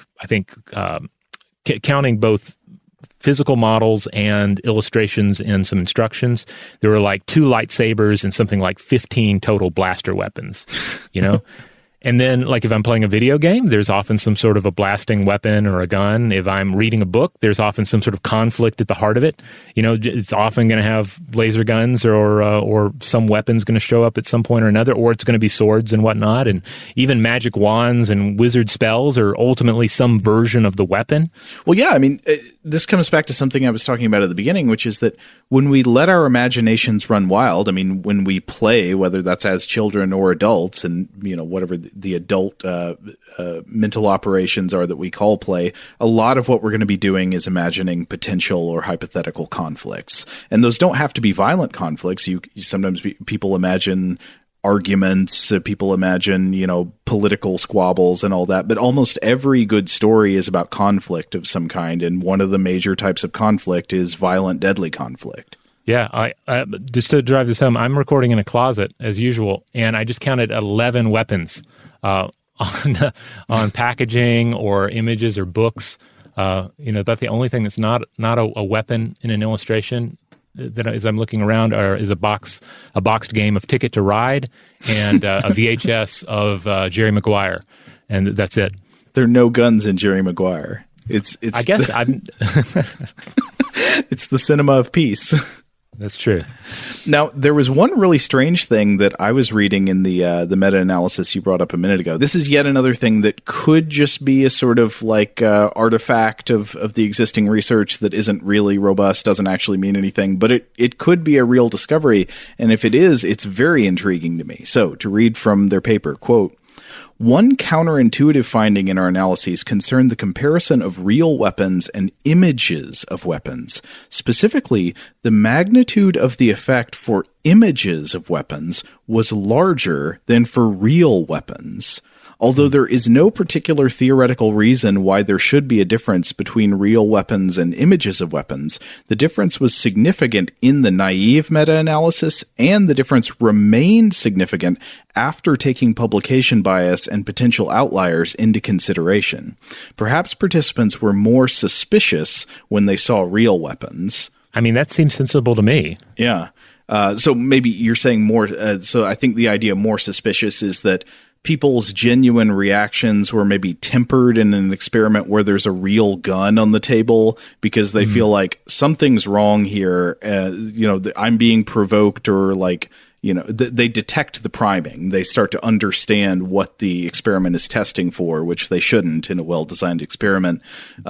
counting both physical models and illustrations and some instructions. There were like 2 lightsabers and something like 15 total blaster weapons. And then, like, if I'm playing a video game, there's often some sort of a blasting weapon or a gun. If I'm reading a book, there's often some sort of conflict at the heart of it. It's often going to have laser guns or some weapon's going to show up at some point or another, or it's going to be swords and whatnot. And even magic wands and wizard spells are ultimately some version of the weapon. Well, yeah, I mean, this comes back to something I was talking about at the beginning, which is that when we let our imaginations run wild, I mean, when we play, whether that's as children or adults, and, whatever the adult mental operations are that we call play, a lot of what we're going to be doing is imagining potential or hypothetical conflicts. And those don't have to be violent conflicts. Sometimes people imagine arguments, people imagine, political squabbles and all that. But almost every good story is about conflict of some kind. And one of the major types of conflict is violent, deadly conflict. Yeah, I just to drive this home, I'm recording in a closet as usual, and I just counted 11 weapons on packaging or images or books. That's the only thing that's not a weapon in an illustration. That as I'm looking around is a boxed game of Ticket to Ride and a VHS of Jerry Maguire, and that's it. There are no guns in Jerry Maguire. It's the cinema of peace. That's true. Now, there was one really strange thing that I was reading in the meta-analysis you brought up a minute ago. This is yet another thing that could just be a sort of like artifact of the existing research that isn't really robust, doesn't actually mean anything, but it could be a real discovery. And if it is, it's very intriguing to me. So, to read from their paper, quote, "One counterintuitive finding in our analyses concerned the comparison of real weapons and images of weapons. Specifically, the magnitude of the effect for images of weapons was larger than for real weapons. Although there is no particular theoretical reason why there should be a difference between real weapons and images of weapons, the difference was significant in the naive meta-analysis, and the difference remained significant after taking publication bias and potential outliers into consideration. Perhaps participants were more suspicious when they saw real weapons." I mean, that seems sensible to me. Yeah. So maybe you're saying more. So I think the idea more suspicious is that people's genuine reactions were maybe tempered in an experiment where there's a real gun on the table because they feel like something's wrong here. I'm being provoked, or like, they detect the priming. They start to understand what the experiment is testing for, which they shouldn't in a well-designed experiment.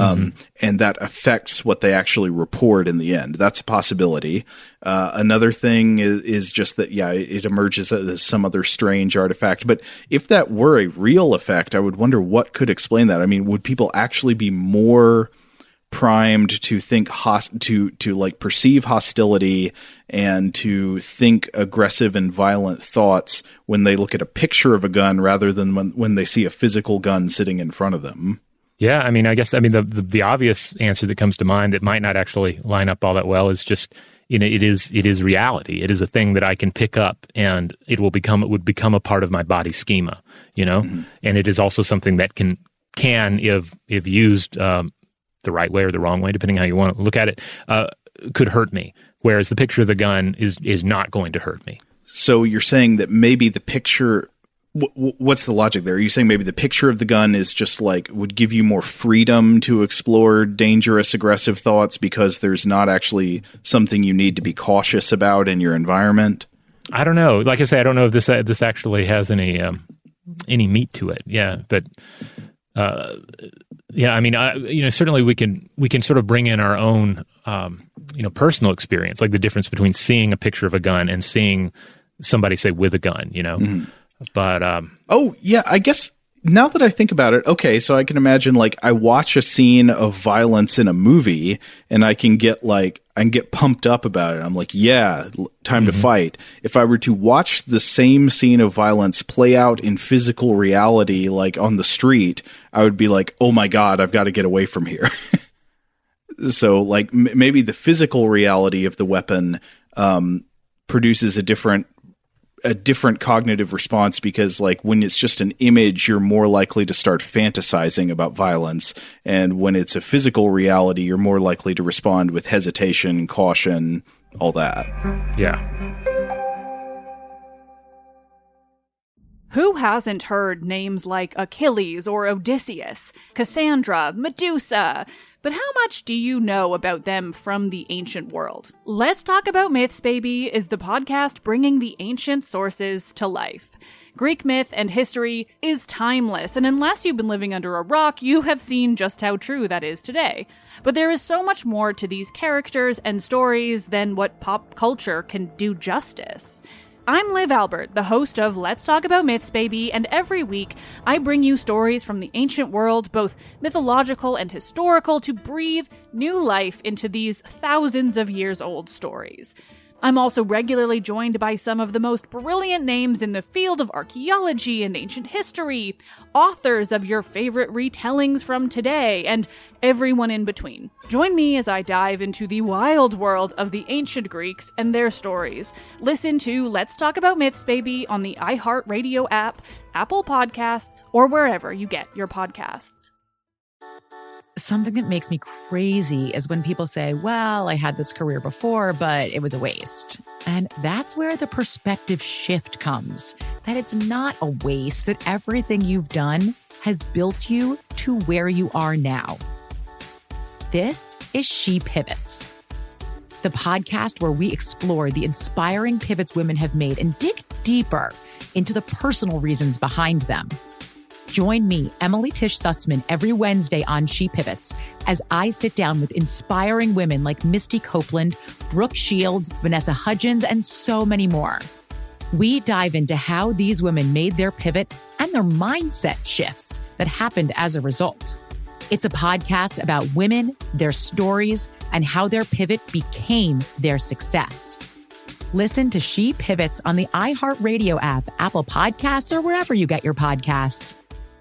And that affects what they actually report in the end. That's a possibility. Another thing is just that, it emerges as some other strange artifact. But if that were a real effect, I would wonder what could explain that. I mean, would people actually be more primed to think to perceive hostility and to think aggressive and violent thoughts when they look at a picture of a gun rather than when they see a physical gun sitting in front of them? Yeah, I mean, the obvious answer that comes to mind that might not actually line up all that well is just, it is reality. It is a thing that I can pick up, and it would become a part of my body schema, and it is also something that can if used the right way or the wrong way, depending how you want to look at it, could hurt me. Whereas the picture of the gun is not going to hurt me. So you're saying that maybe the picture, what's the logic there? Are you saying maybe the picture of the gun is just like, would give you more freedom to explore dangerous, aggressive thoughts because there's not actually something you need to be cautious about in your environment? I don't know. Like I say, I don't know if this actually has any meat to it. Yeah, but I mean, certainly we can sort of bring in our own, personal experience, like the difference between seeing a picture of a gun and seeing somebody say with a gun, But I guess Now that I think about it, okay, so I can imagine, like, I watch a scene of violence in a movie and I can get pumped up about it. I'm like, yeah, time to fight. If I were to watch the same scene of violence play out in physical reality, like on the street, I would be like, oh my God, I've got to get away from here. So, like, maybe the physical reality of the weapon produces a different cognitive response, because, like, when it's just an image, you're more likely to start fantasizing about violence, and when it's a physical reality, you're more likely to respond with hesitation, caution, all that. Yeah. Who hasn't heard names like Achilles or Odysseus, Cassandra, Medusa? But how much do you know about them from the ancient world? Let's Talk About Myths, Baby is the podcast bringing the ancient sources to life. Greek myth and history is timeless, and unless you've been living under a rock, you have seen just how true that is today. But there is so much more to these characters and stories than what pop culture can do justice. I'm Liv Albert, the host of Let's Talk About Myths, Baby, and every week I bring you stories from the ancient world, both mythological and historical, to breathe new life into these thousands of years old stories. I'm also regularly joined by some of the most brilliant names in the field of archaeology and ancient history, authors of your favorite retellings from today, and everyone in between. Join me as I dive into the wild world of the ancient Greeks and their stories. Listen to Let's Talk About Myths, Baby on the iHeartRadio app, Apple Podcasts, or wherever you get your podcasts. Something that makes me crazy is when people say, well, I had this career before, but it was a waste. And that's where the perspective shift comes, that it's not a waste, that everything you've done has built you to where you are now. This is She Pivots, the podcast where we explore the inspiring pivots women have made and dig deeper into the personal reasons behind them. Join me, Emily Tish Sussman, every Wednesday on She Pivots as I sit down with inspiring women like Misty Copeland, Brooke Shields, Vanessa Hudgens, and so many more. We dive into how these women made their pivot and their mindset shifts that happened as a result. It's a podcast about women, their stories, and how their pivot became their success. Listen to She Pivots on the iHeartRadio app, Apple Podcasts, or wherever you get your podcasts.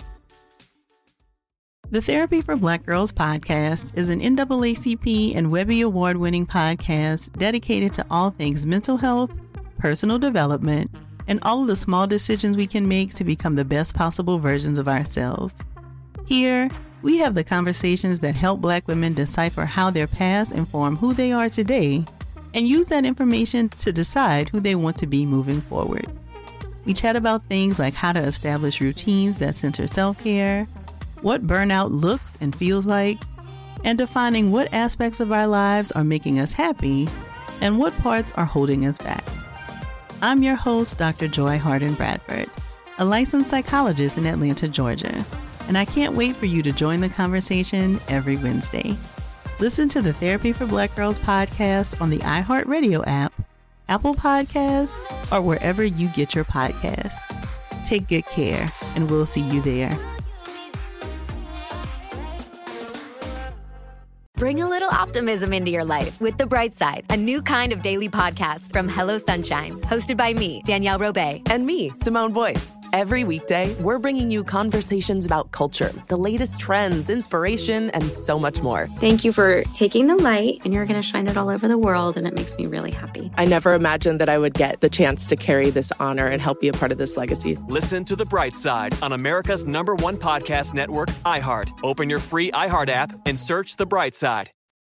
The Therapy for Black Girls podcast is an NAACP and Webby Award-winning podcast dedicated to all things mental health, personal development, and all of the small decisions we can make to become the best possible versions of ourselves. Here, we have the conversations that help Black women decipher how their past inform who they are today and use that information to decide who they want to be moving forward. We chat about things like how to establish routines that center self-care, what burnout looks and feels like, and defining what aspects of our lives are making us happy and what parts are holding us back. I'm your host, Dr. Joy Harden Bradford, a licensed psychologist in Atlanta, Georgia, and I can't wait for you to join the conversation every Wednesday. Listen to the Therapy for Black Girls podcast on the iHeartRadio app, Apple Podcasts, or wherever you get your podcasts. Take good care, and we'll see you there. Bring a little optimism into your life with The Bright Side, a new kind of daily podcast from Hello Sunshine, hosted by me, Danielle Robay. And me, Simone Boyce. Every weekday, we're bringing you conversations about culture, the latest trends, inspiration, and so much more. Thank you for taking the light, and you're going to shine it all over the world, and it makes me really happy. I never imagined that I would get the chance to carry this honor and help be a part of this legacy. Listen to The Bright Side on America's #1 podcast network, iHeart. Open your free iHeart app and search The Bright Side.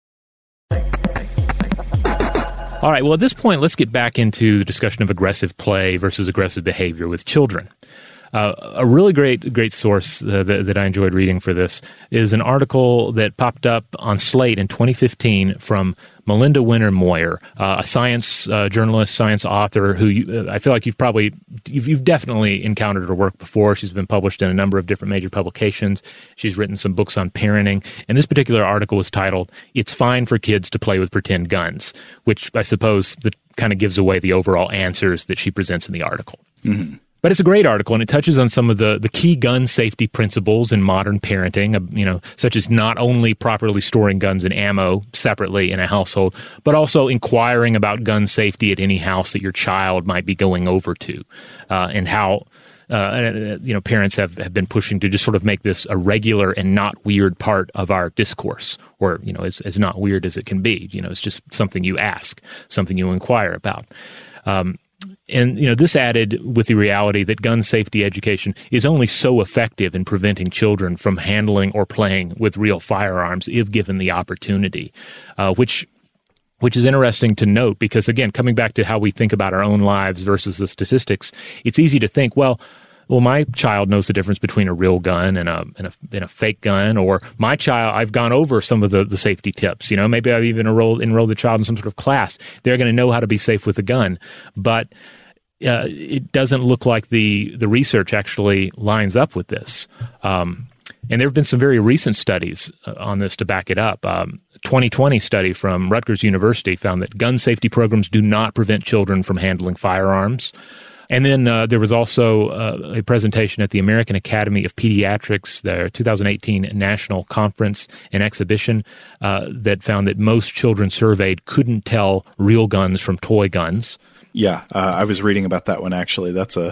All right, well, at this point, let's get back into the discussion of aggressive play versus aggressive behavior with children. A really great source that I enjoyed reading for this is an article that popped up on Slate in 2015 from Melinda Winter Moyer, a science journalist, science author who I feel like you've definitely encountered her work before. She's been published in a number of different major publications. She's written some books on parenting. And this particular article was titled, "It's Fine for Kids to Play with Pretend Guns," which I suppose that kind of gives away the overall answers that she presents in the article. Mm-hmm. But it's a great article, and it touches on some of the key gun safety principles in modern parenting, such as not only properly storing guns and ammo separately in a household, but also inquiring about gun safety at any house that your child might be going over to, and how parents have been pushing to just sort of make this a regular and not weird part of our discourse, or as not weird as it can be. It's just something you ask, something you inquire about. And this added with the reality that gun safety education is only so effective in preventing children from handling or playing with real firearms if given the opportunity, which is interesting to note because, again, coming back to how we think about our own lives versus the statistics, it's easy to think, well, my child knows the difference between a real gun and a fake gun, or my child, I've gone over some of the safety tips. Maybe I've even enrolled the child in some sort of class. They're going to know how to be safe with a gun. But it doesn't look like the research actually lines up with this. And there have been some very recent studies on this to back it up. 2020 study from Rutgers University found that gun safety programs do not prevent children from handling firearms. And then there was also a presentation at the American Academy of Pediatrics, their 2018 National Conference and Exhibition, that found that most children surveyed couldn't tell real guns from toy guns. Yeah, I was reading about that one, actually. That's a...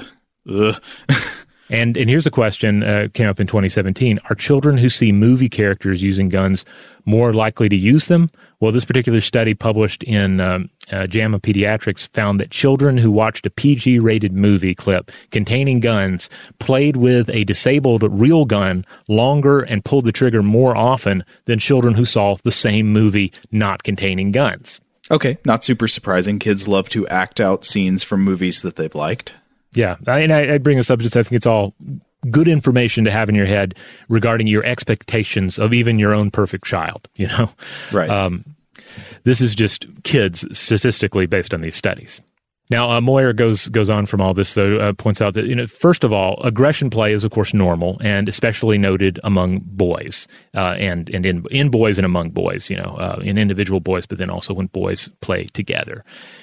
And here's a question came up in 2017. Are children who see movie characters using guns more likely to use them? Well, this particular study published in JAMA Pediatrics found that children who watched a PG-rated movie clip containing guns played with a disabled real gun longer and pulled the trigger more often than children who saw the same movie not containing guns. Okay, not super surprising. Kids love to act out scenes from movies that they've liked. Yeah, I bring this up just I think it's all good information to have in your head regarding your expectations of even your own perfect child, Right. This is just kids statistically based on these studies. Now, Moyer goes on from all this, though, points out that, first of all, aggression play is, of course, normal and especially noted among boys and in boys and among boys, in individual boys, but then also when boys play together.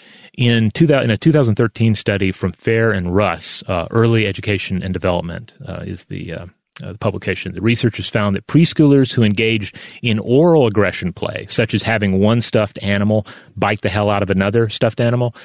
In a 2013 study from Fair and Russ, Early Education and Development is the publication, the researchers found that preschoolers who engaged in oral aggression play, such as having one stuffed animal bite the hell out of another stuffed animal,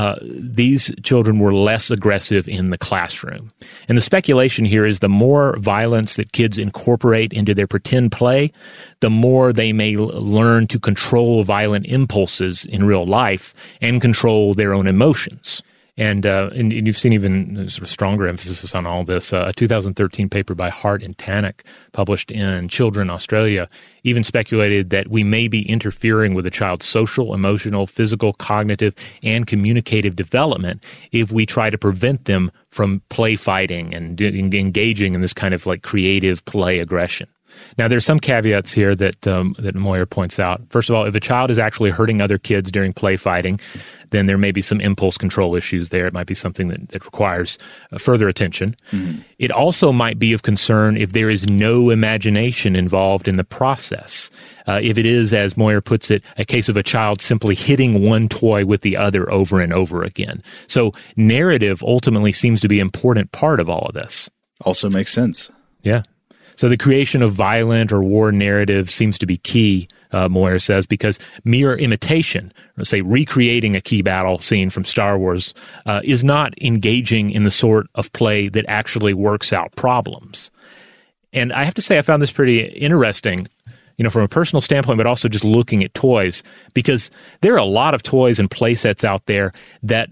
these children were less aggressive in the classroom. And the speculation here is the more violence that kids incorporate into their pretend play, the more they may learn to control violent impulses in real life and control their own emotions. And you've seen even sort of stronger emphasis on all this. A 2013 paper by Hart and Tannock published in Children Australia even speculated that we may be interfering with a child's social, emotional, physical, cognitive, and communicative development if we try to prevent them from play fighting and engaging in this kind of like creative play aggression. Now, there's some caveats here that Moyer points out. First of all, if a child is actually hurting other kids during play fighting, then there may be some impulse control issues there. It might be something that requires further attention. Mm-hmm. It also might be of concern if there is no imagination involved in the process. If it is, as Moyer puts it, a case of a child simply hitting one toy with the other over and over again. So narrative ultimately seems to be an important part of all of this. Also makes sense. Yeah. So the creation of violent or war narrative seems to be key, Moyer says, because mere imitation, or say recreating a key battle scene from Star Wars, is not engaging in the sort of play that actually works out problems. And I have to say I found this pretty interesting, from a personal standpoint, but also just looking at toys, because there are a lot of toys and play sets out there that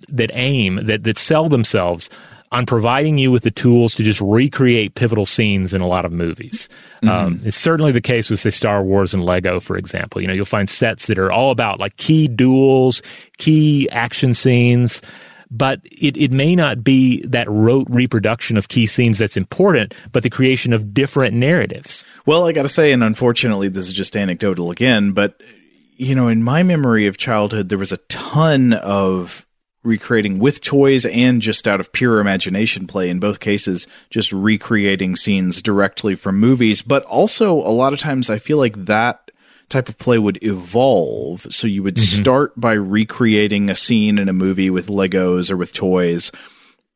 sell themselves on providing you with the tools to just recreate pivotal scenes in a lot of movies. Mm-hmm. It's certainly the case with, say, Star Wars and Lego, for example. You'll find sets that are all about like key duels, key action scenes, but it may not be that rote reproduction of key scenes that's important, but the creation of different narratives. Well, I got to say, and unfortunately, this is just anecdotal again, but, in my memory of childhood, there was a ton of recreating with toys and just out of pure imagination play in both cases, just recreating scenes directly from movies. But also a lot of times I feel like that type of play would evolve. So you would start by recreating a scene in a movie with Legos or with toys.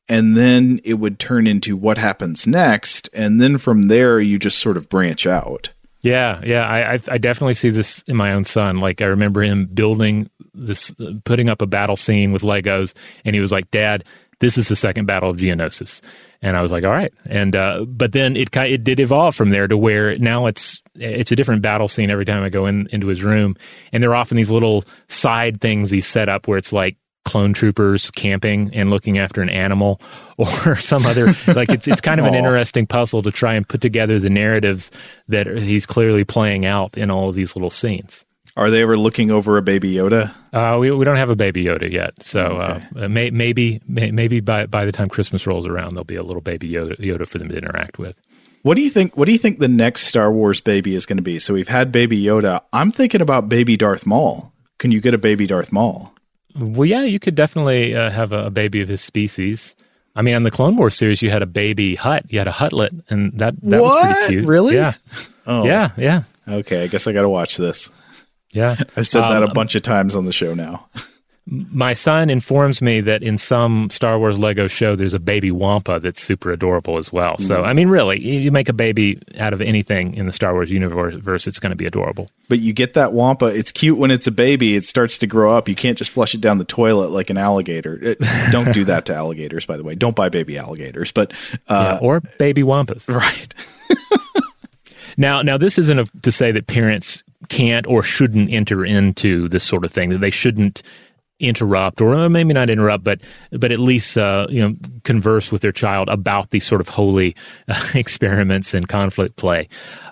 and then it would turn into what happens next, and then from there you just sort of branch out. Yeah. I definitely see this in my own son. Like, I remember him building this, putting up a battle scene with Legos, and he was like, "Dad, this is the second battle of Geonosis." And I was like, all right. And but then it did evolve from there to where now it's a different battle scene every time I go into his room. And there are often these little side things he's set up where it's like clone troopers camping and looking after an animal or some other, like it's kind of an interesting puzzle to try and put together the narratives that he's clearly playing out in all of these little scenes. Are they ever looking over a Baby Yoda? We don't have a Baby Yoda yet, so maybe by the time Christmas rolls around, there'll be a little Baby Yoda for them to interact with. What do you think the next Star Wars baby is going to be? So we've had Baby Yoda. I'm thinking about Baby Darth Maul. Can you get a Baby Darth Maul? Well, yeah, you could definitely have a baby of his species. I mean, on the Clone Wars series, you had a baby Hutt. You had a Huttlet, and that was pretty cute. Really? Yeah. Oh. Yeah. Okay, I guess I got to watch this. Yeah. I've said that a bunch of times on the show now. My son informs me that in some Star Wars Lego show, there's a baby Wampa that's super adorable as well. So, I mean, really, you make a baby out of anything in the Star Wars universe, it's going to be adorable. But you get that Wampa. It's cute when it's a baby. It starts to grow up. You can't just flush it down the toilet like an alligator. Don't do that to alligators, by the way. Don't buy baby alligators. But or baby Wampas. Right. Now, this isn't to say that parents can't or shouldn't enter into this sort of thing, that they shouldn't interrupt, or maybe not interrupt, but at least converse with their child about these sort of holy experiments and conflict play.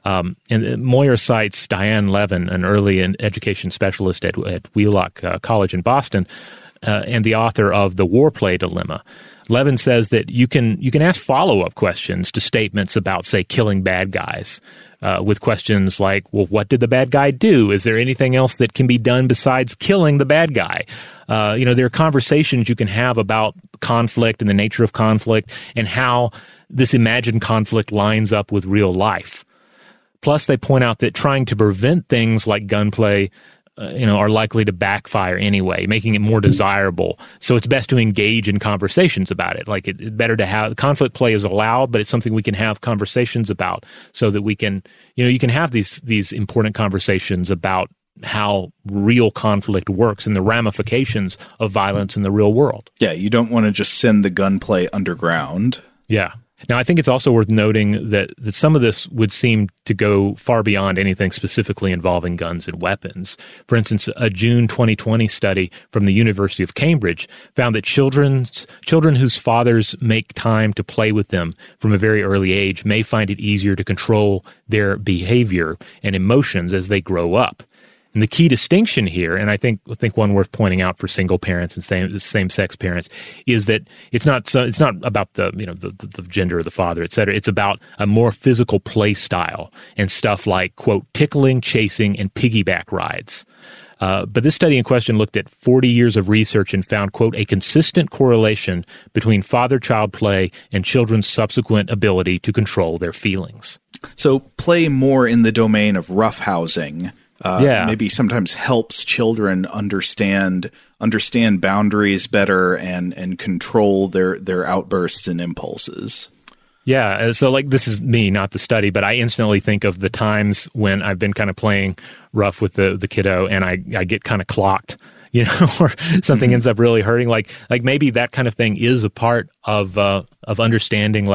And Moyer cites Diane Levin, an early education specialist at Wheelock College in Boston, and the author of The War Play Dilemma. Levin says that you can ask follow-up questions to statements about, say, killing bad guys, with questions like, well, what did the bad guy do? Is there anything else that can be done besides killing the bad guy? There are conversations you can have about conflict and the nature of conflict and how this imagined conflict lines up with real life. Plus, they point out that trying to prevent things like gunplay are likely to backfire anyway, making it more desirable. So it's best to engage in conversations about it. Like it's better to have conflict play is allowed, but it's something we can have conversations about so that we can, you can have these important conversations about how real conflict works and the ramifications of violence in the real world. Yeah, you don't want to just send the gunplay underground. Yeah. Now, I think it's also worth noting that some of this would seem to go far beyond anything specifically involving guns and weapons. For instance, a June 2020 study from the University of Cambridge found that children whose fathers make time to play with them from a very early age may find it easier to control their behavior and emotions as they grow up. And the key distinction here, and I think one worth pointing out for single parents and same-sex parents, is that it's not about the gender of the father, et cetera. It's about a more physical play style and stuff like, quote, tickling, chasing, and piggyback rides. But this study in question looked at 40 years of research and found, quote, a consistent correlation between father-child play and children's subsequent ability to control their feelings. So play more in the domain of roughhousing. Maybe sometimes helps children understand boundaries better and control their outbursts and impulses. Yeah, so like this is me, not the study, but I instantly think of the times when I've been kind of playing rough with the kiddo and I get kind of clocked, or something ends up really hurting. Like maybe that kind of thing is a part of understanding,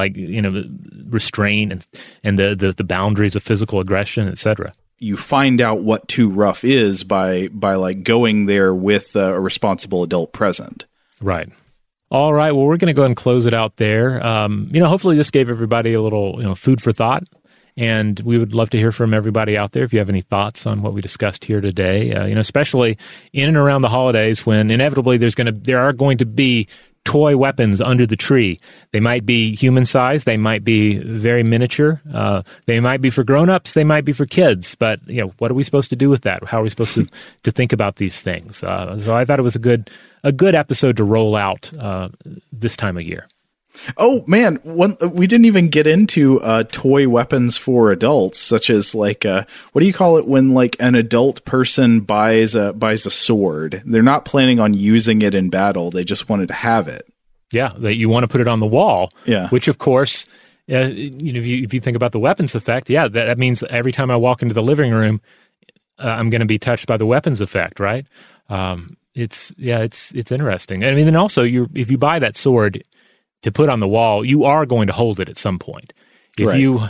restraint and the boundaries of physical aggression, et cetera. You find out what too rough is by like going there with a responsible adult present. Right. All right. Well, we're going to go ahead and close it out there. Hopefully this gave everybody a little, food for thought. And we would love to hear from everybody out there if you have any thoughts on what we discussed here today. Especially in and around the holidays when inevitably there are going to be toy weapons under the tree. They might be human-sized. They might be very miniature. They might be for grown-ups. They might be for kids. But, what are we supposed to do with that? How are we supposed to think about these things? So I thought it was a good episode to roll out this time of year. Oh, man. We didn't even get into toy weapons for adults, such as what do you call it when an adult person buys a sword? They're not planning on using it in battle. They just wanted to have it. Yeah, that you want to put it on the wall. Yeah. Which, of course, if you think about the weapons effect, that means every time I walk into the living room, I'm going to be touched by the weapons effect, right? It's interesting. I mean, then also, if you buy that sword to put on the wall, you are going to hold it at some point. If right. you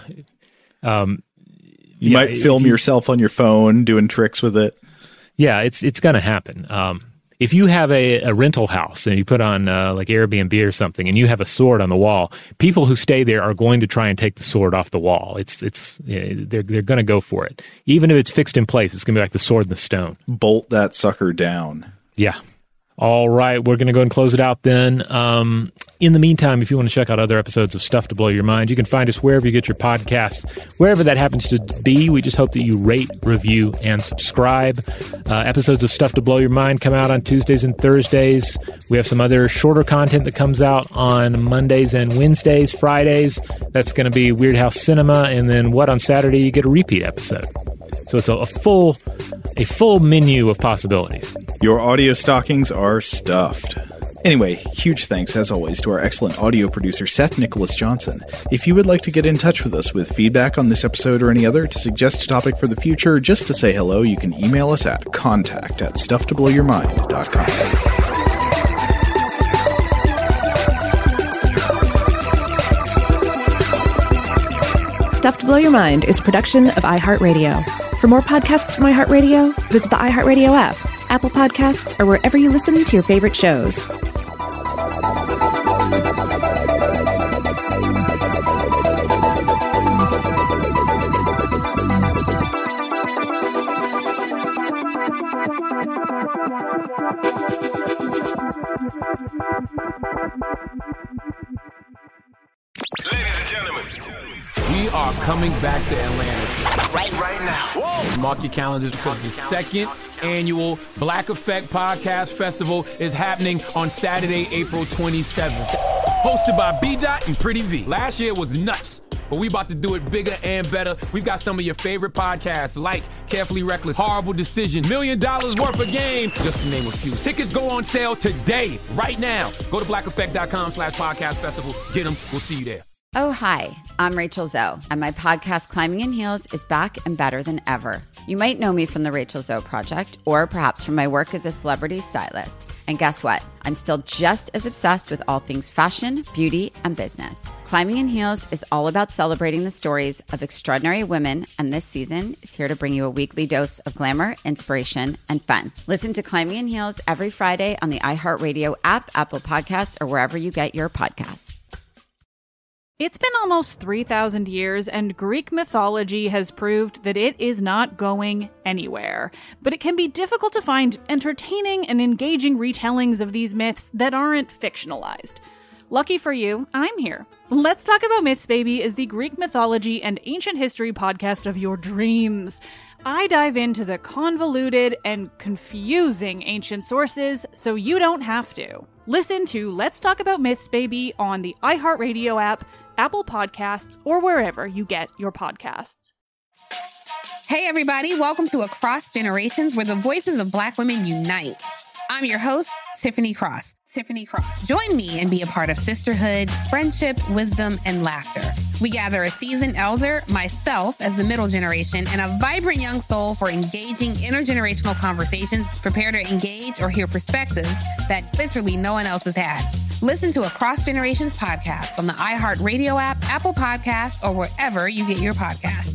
might film yourself on your phone doing tricks with it. Yeah, it's going to happen. If you have a rental house and you put on like Airbnb or something, and you have a sword on the wall, people who stay there are going to try and take the sword off the wall. They're going to go for it, even if it's fixed in place. It's going to be like the sword in the stone. Bolt that sucker down. Yeah. All right, we're going to go and close it out then. In the meantime, if you want to check out other episodes of Stuff to Blow Your Mind, you can find us wherever you get your podcasts, wherever that happens to be. We just hope that you rate, review, and subscribe. Episodes of Stuff to Blow Your Mind come out on Tuesdays and Thursdays. We have some other shorter content that comes out on Mondays and Wednesdays, Fridays. That's going to be Weird House Cinema, and then on Saturday you get a repeat episode. So it's a full menu of possibilities. Your audio stockings are stuffed. Anyway, huge thanks, as always, to our excellent audio producer, Seth Nicholas Johnson. If you would like to get in touch with us with feedback on this episode or any other, to suggest a topic for the future, just to say hello, you can email us at contact@stufftoblowyourmind.com. Stuff to Blow Your Mind is a production of iHeartRadio. For more podcasts from iHeartRadio, visit the iHeartRadio app, Apple Podcasts, or wherever you listen to your favorite shows. Ladies and gentlemen, we are coming back to Atlanta right now. Whoa. Mark your calendars because the second annual Black Effect Podcast Festival is happening on Saturday, April 27th. Hosted by B-Dot and Pretty V. Last year was nuts, but we about to do it bigger and better. We've got some of your favorite podcasts like Carefully Reckless, Horrible Decision, $1 Million Worth of Game, just to name a few. Tickets go on sale today, right now. Go to blackeffect.com/podcast festival. Get them. We'll see you there. Oh, hi, I'm Rachel Zoe, and my podcast, Climbing in Heels, is back and better than ever. You might know me from the Rachel Zoe Project, or perhaps from my work as a celebrity stylist. And guess what? I'm still just as obsessed with all things fashion, beauty, and business. Climbing in Heels is all about celebrating the stories of extraordinary women, and this season is here to bring you a weekly dose of glamour, inspiration, and fun. Listen to Climbing in Heels every Friday on the iHeartRadio app, Apple Podcasts, or wherever you get your podcasts. It's been almost 3,000 years, and Greek mythology has proved that it is not going anywhere. But it can be difficult to find entertaining and engaging retellings of these myths that aren't fictionalized. Lucky for you, I'm here. Let's Talk About Myths, Baby is the Greek mythology and ancient history podcast of your dreams. I dive into the convoluted and confusing ancient sources so you don't have to. Listen to Let's Talk About Myths, Baby on the iHeartRadio app, Apple Podcasts, or wherever you get your podcasts. Hey, everybody. Welcome to Across Generations, where the voices of Black women unite. I'm your host, Tiffany Cross. Join me and be a part of sisterhood, friendship, wisdom, and laughter. We gather a seasoned elder, myself as the middle generation, and a vibrant young soul for engaging intergenerational conversations. Prepare to engage or hear perspectives that literally no one else has had. Listen to Across Generations podcast on the iHeartRadio app, Apple Podcasts, or wherever you get your podcasts.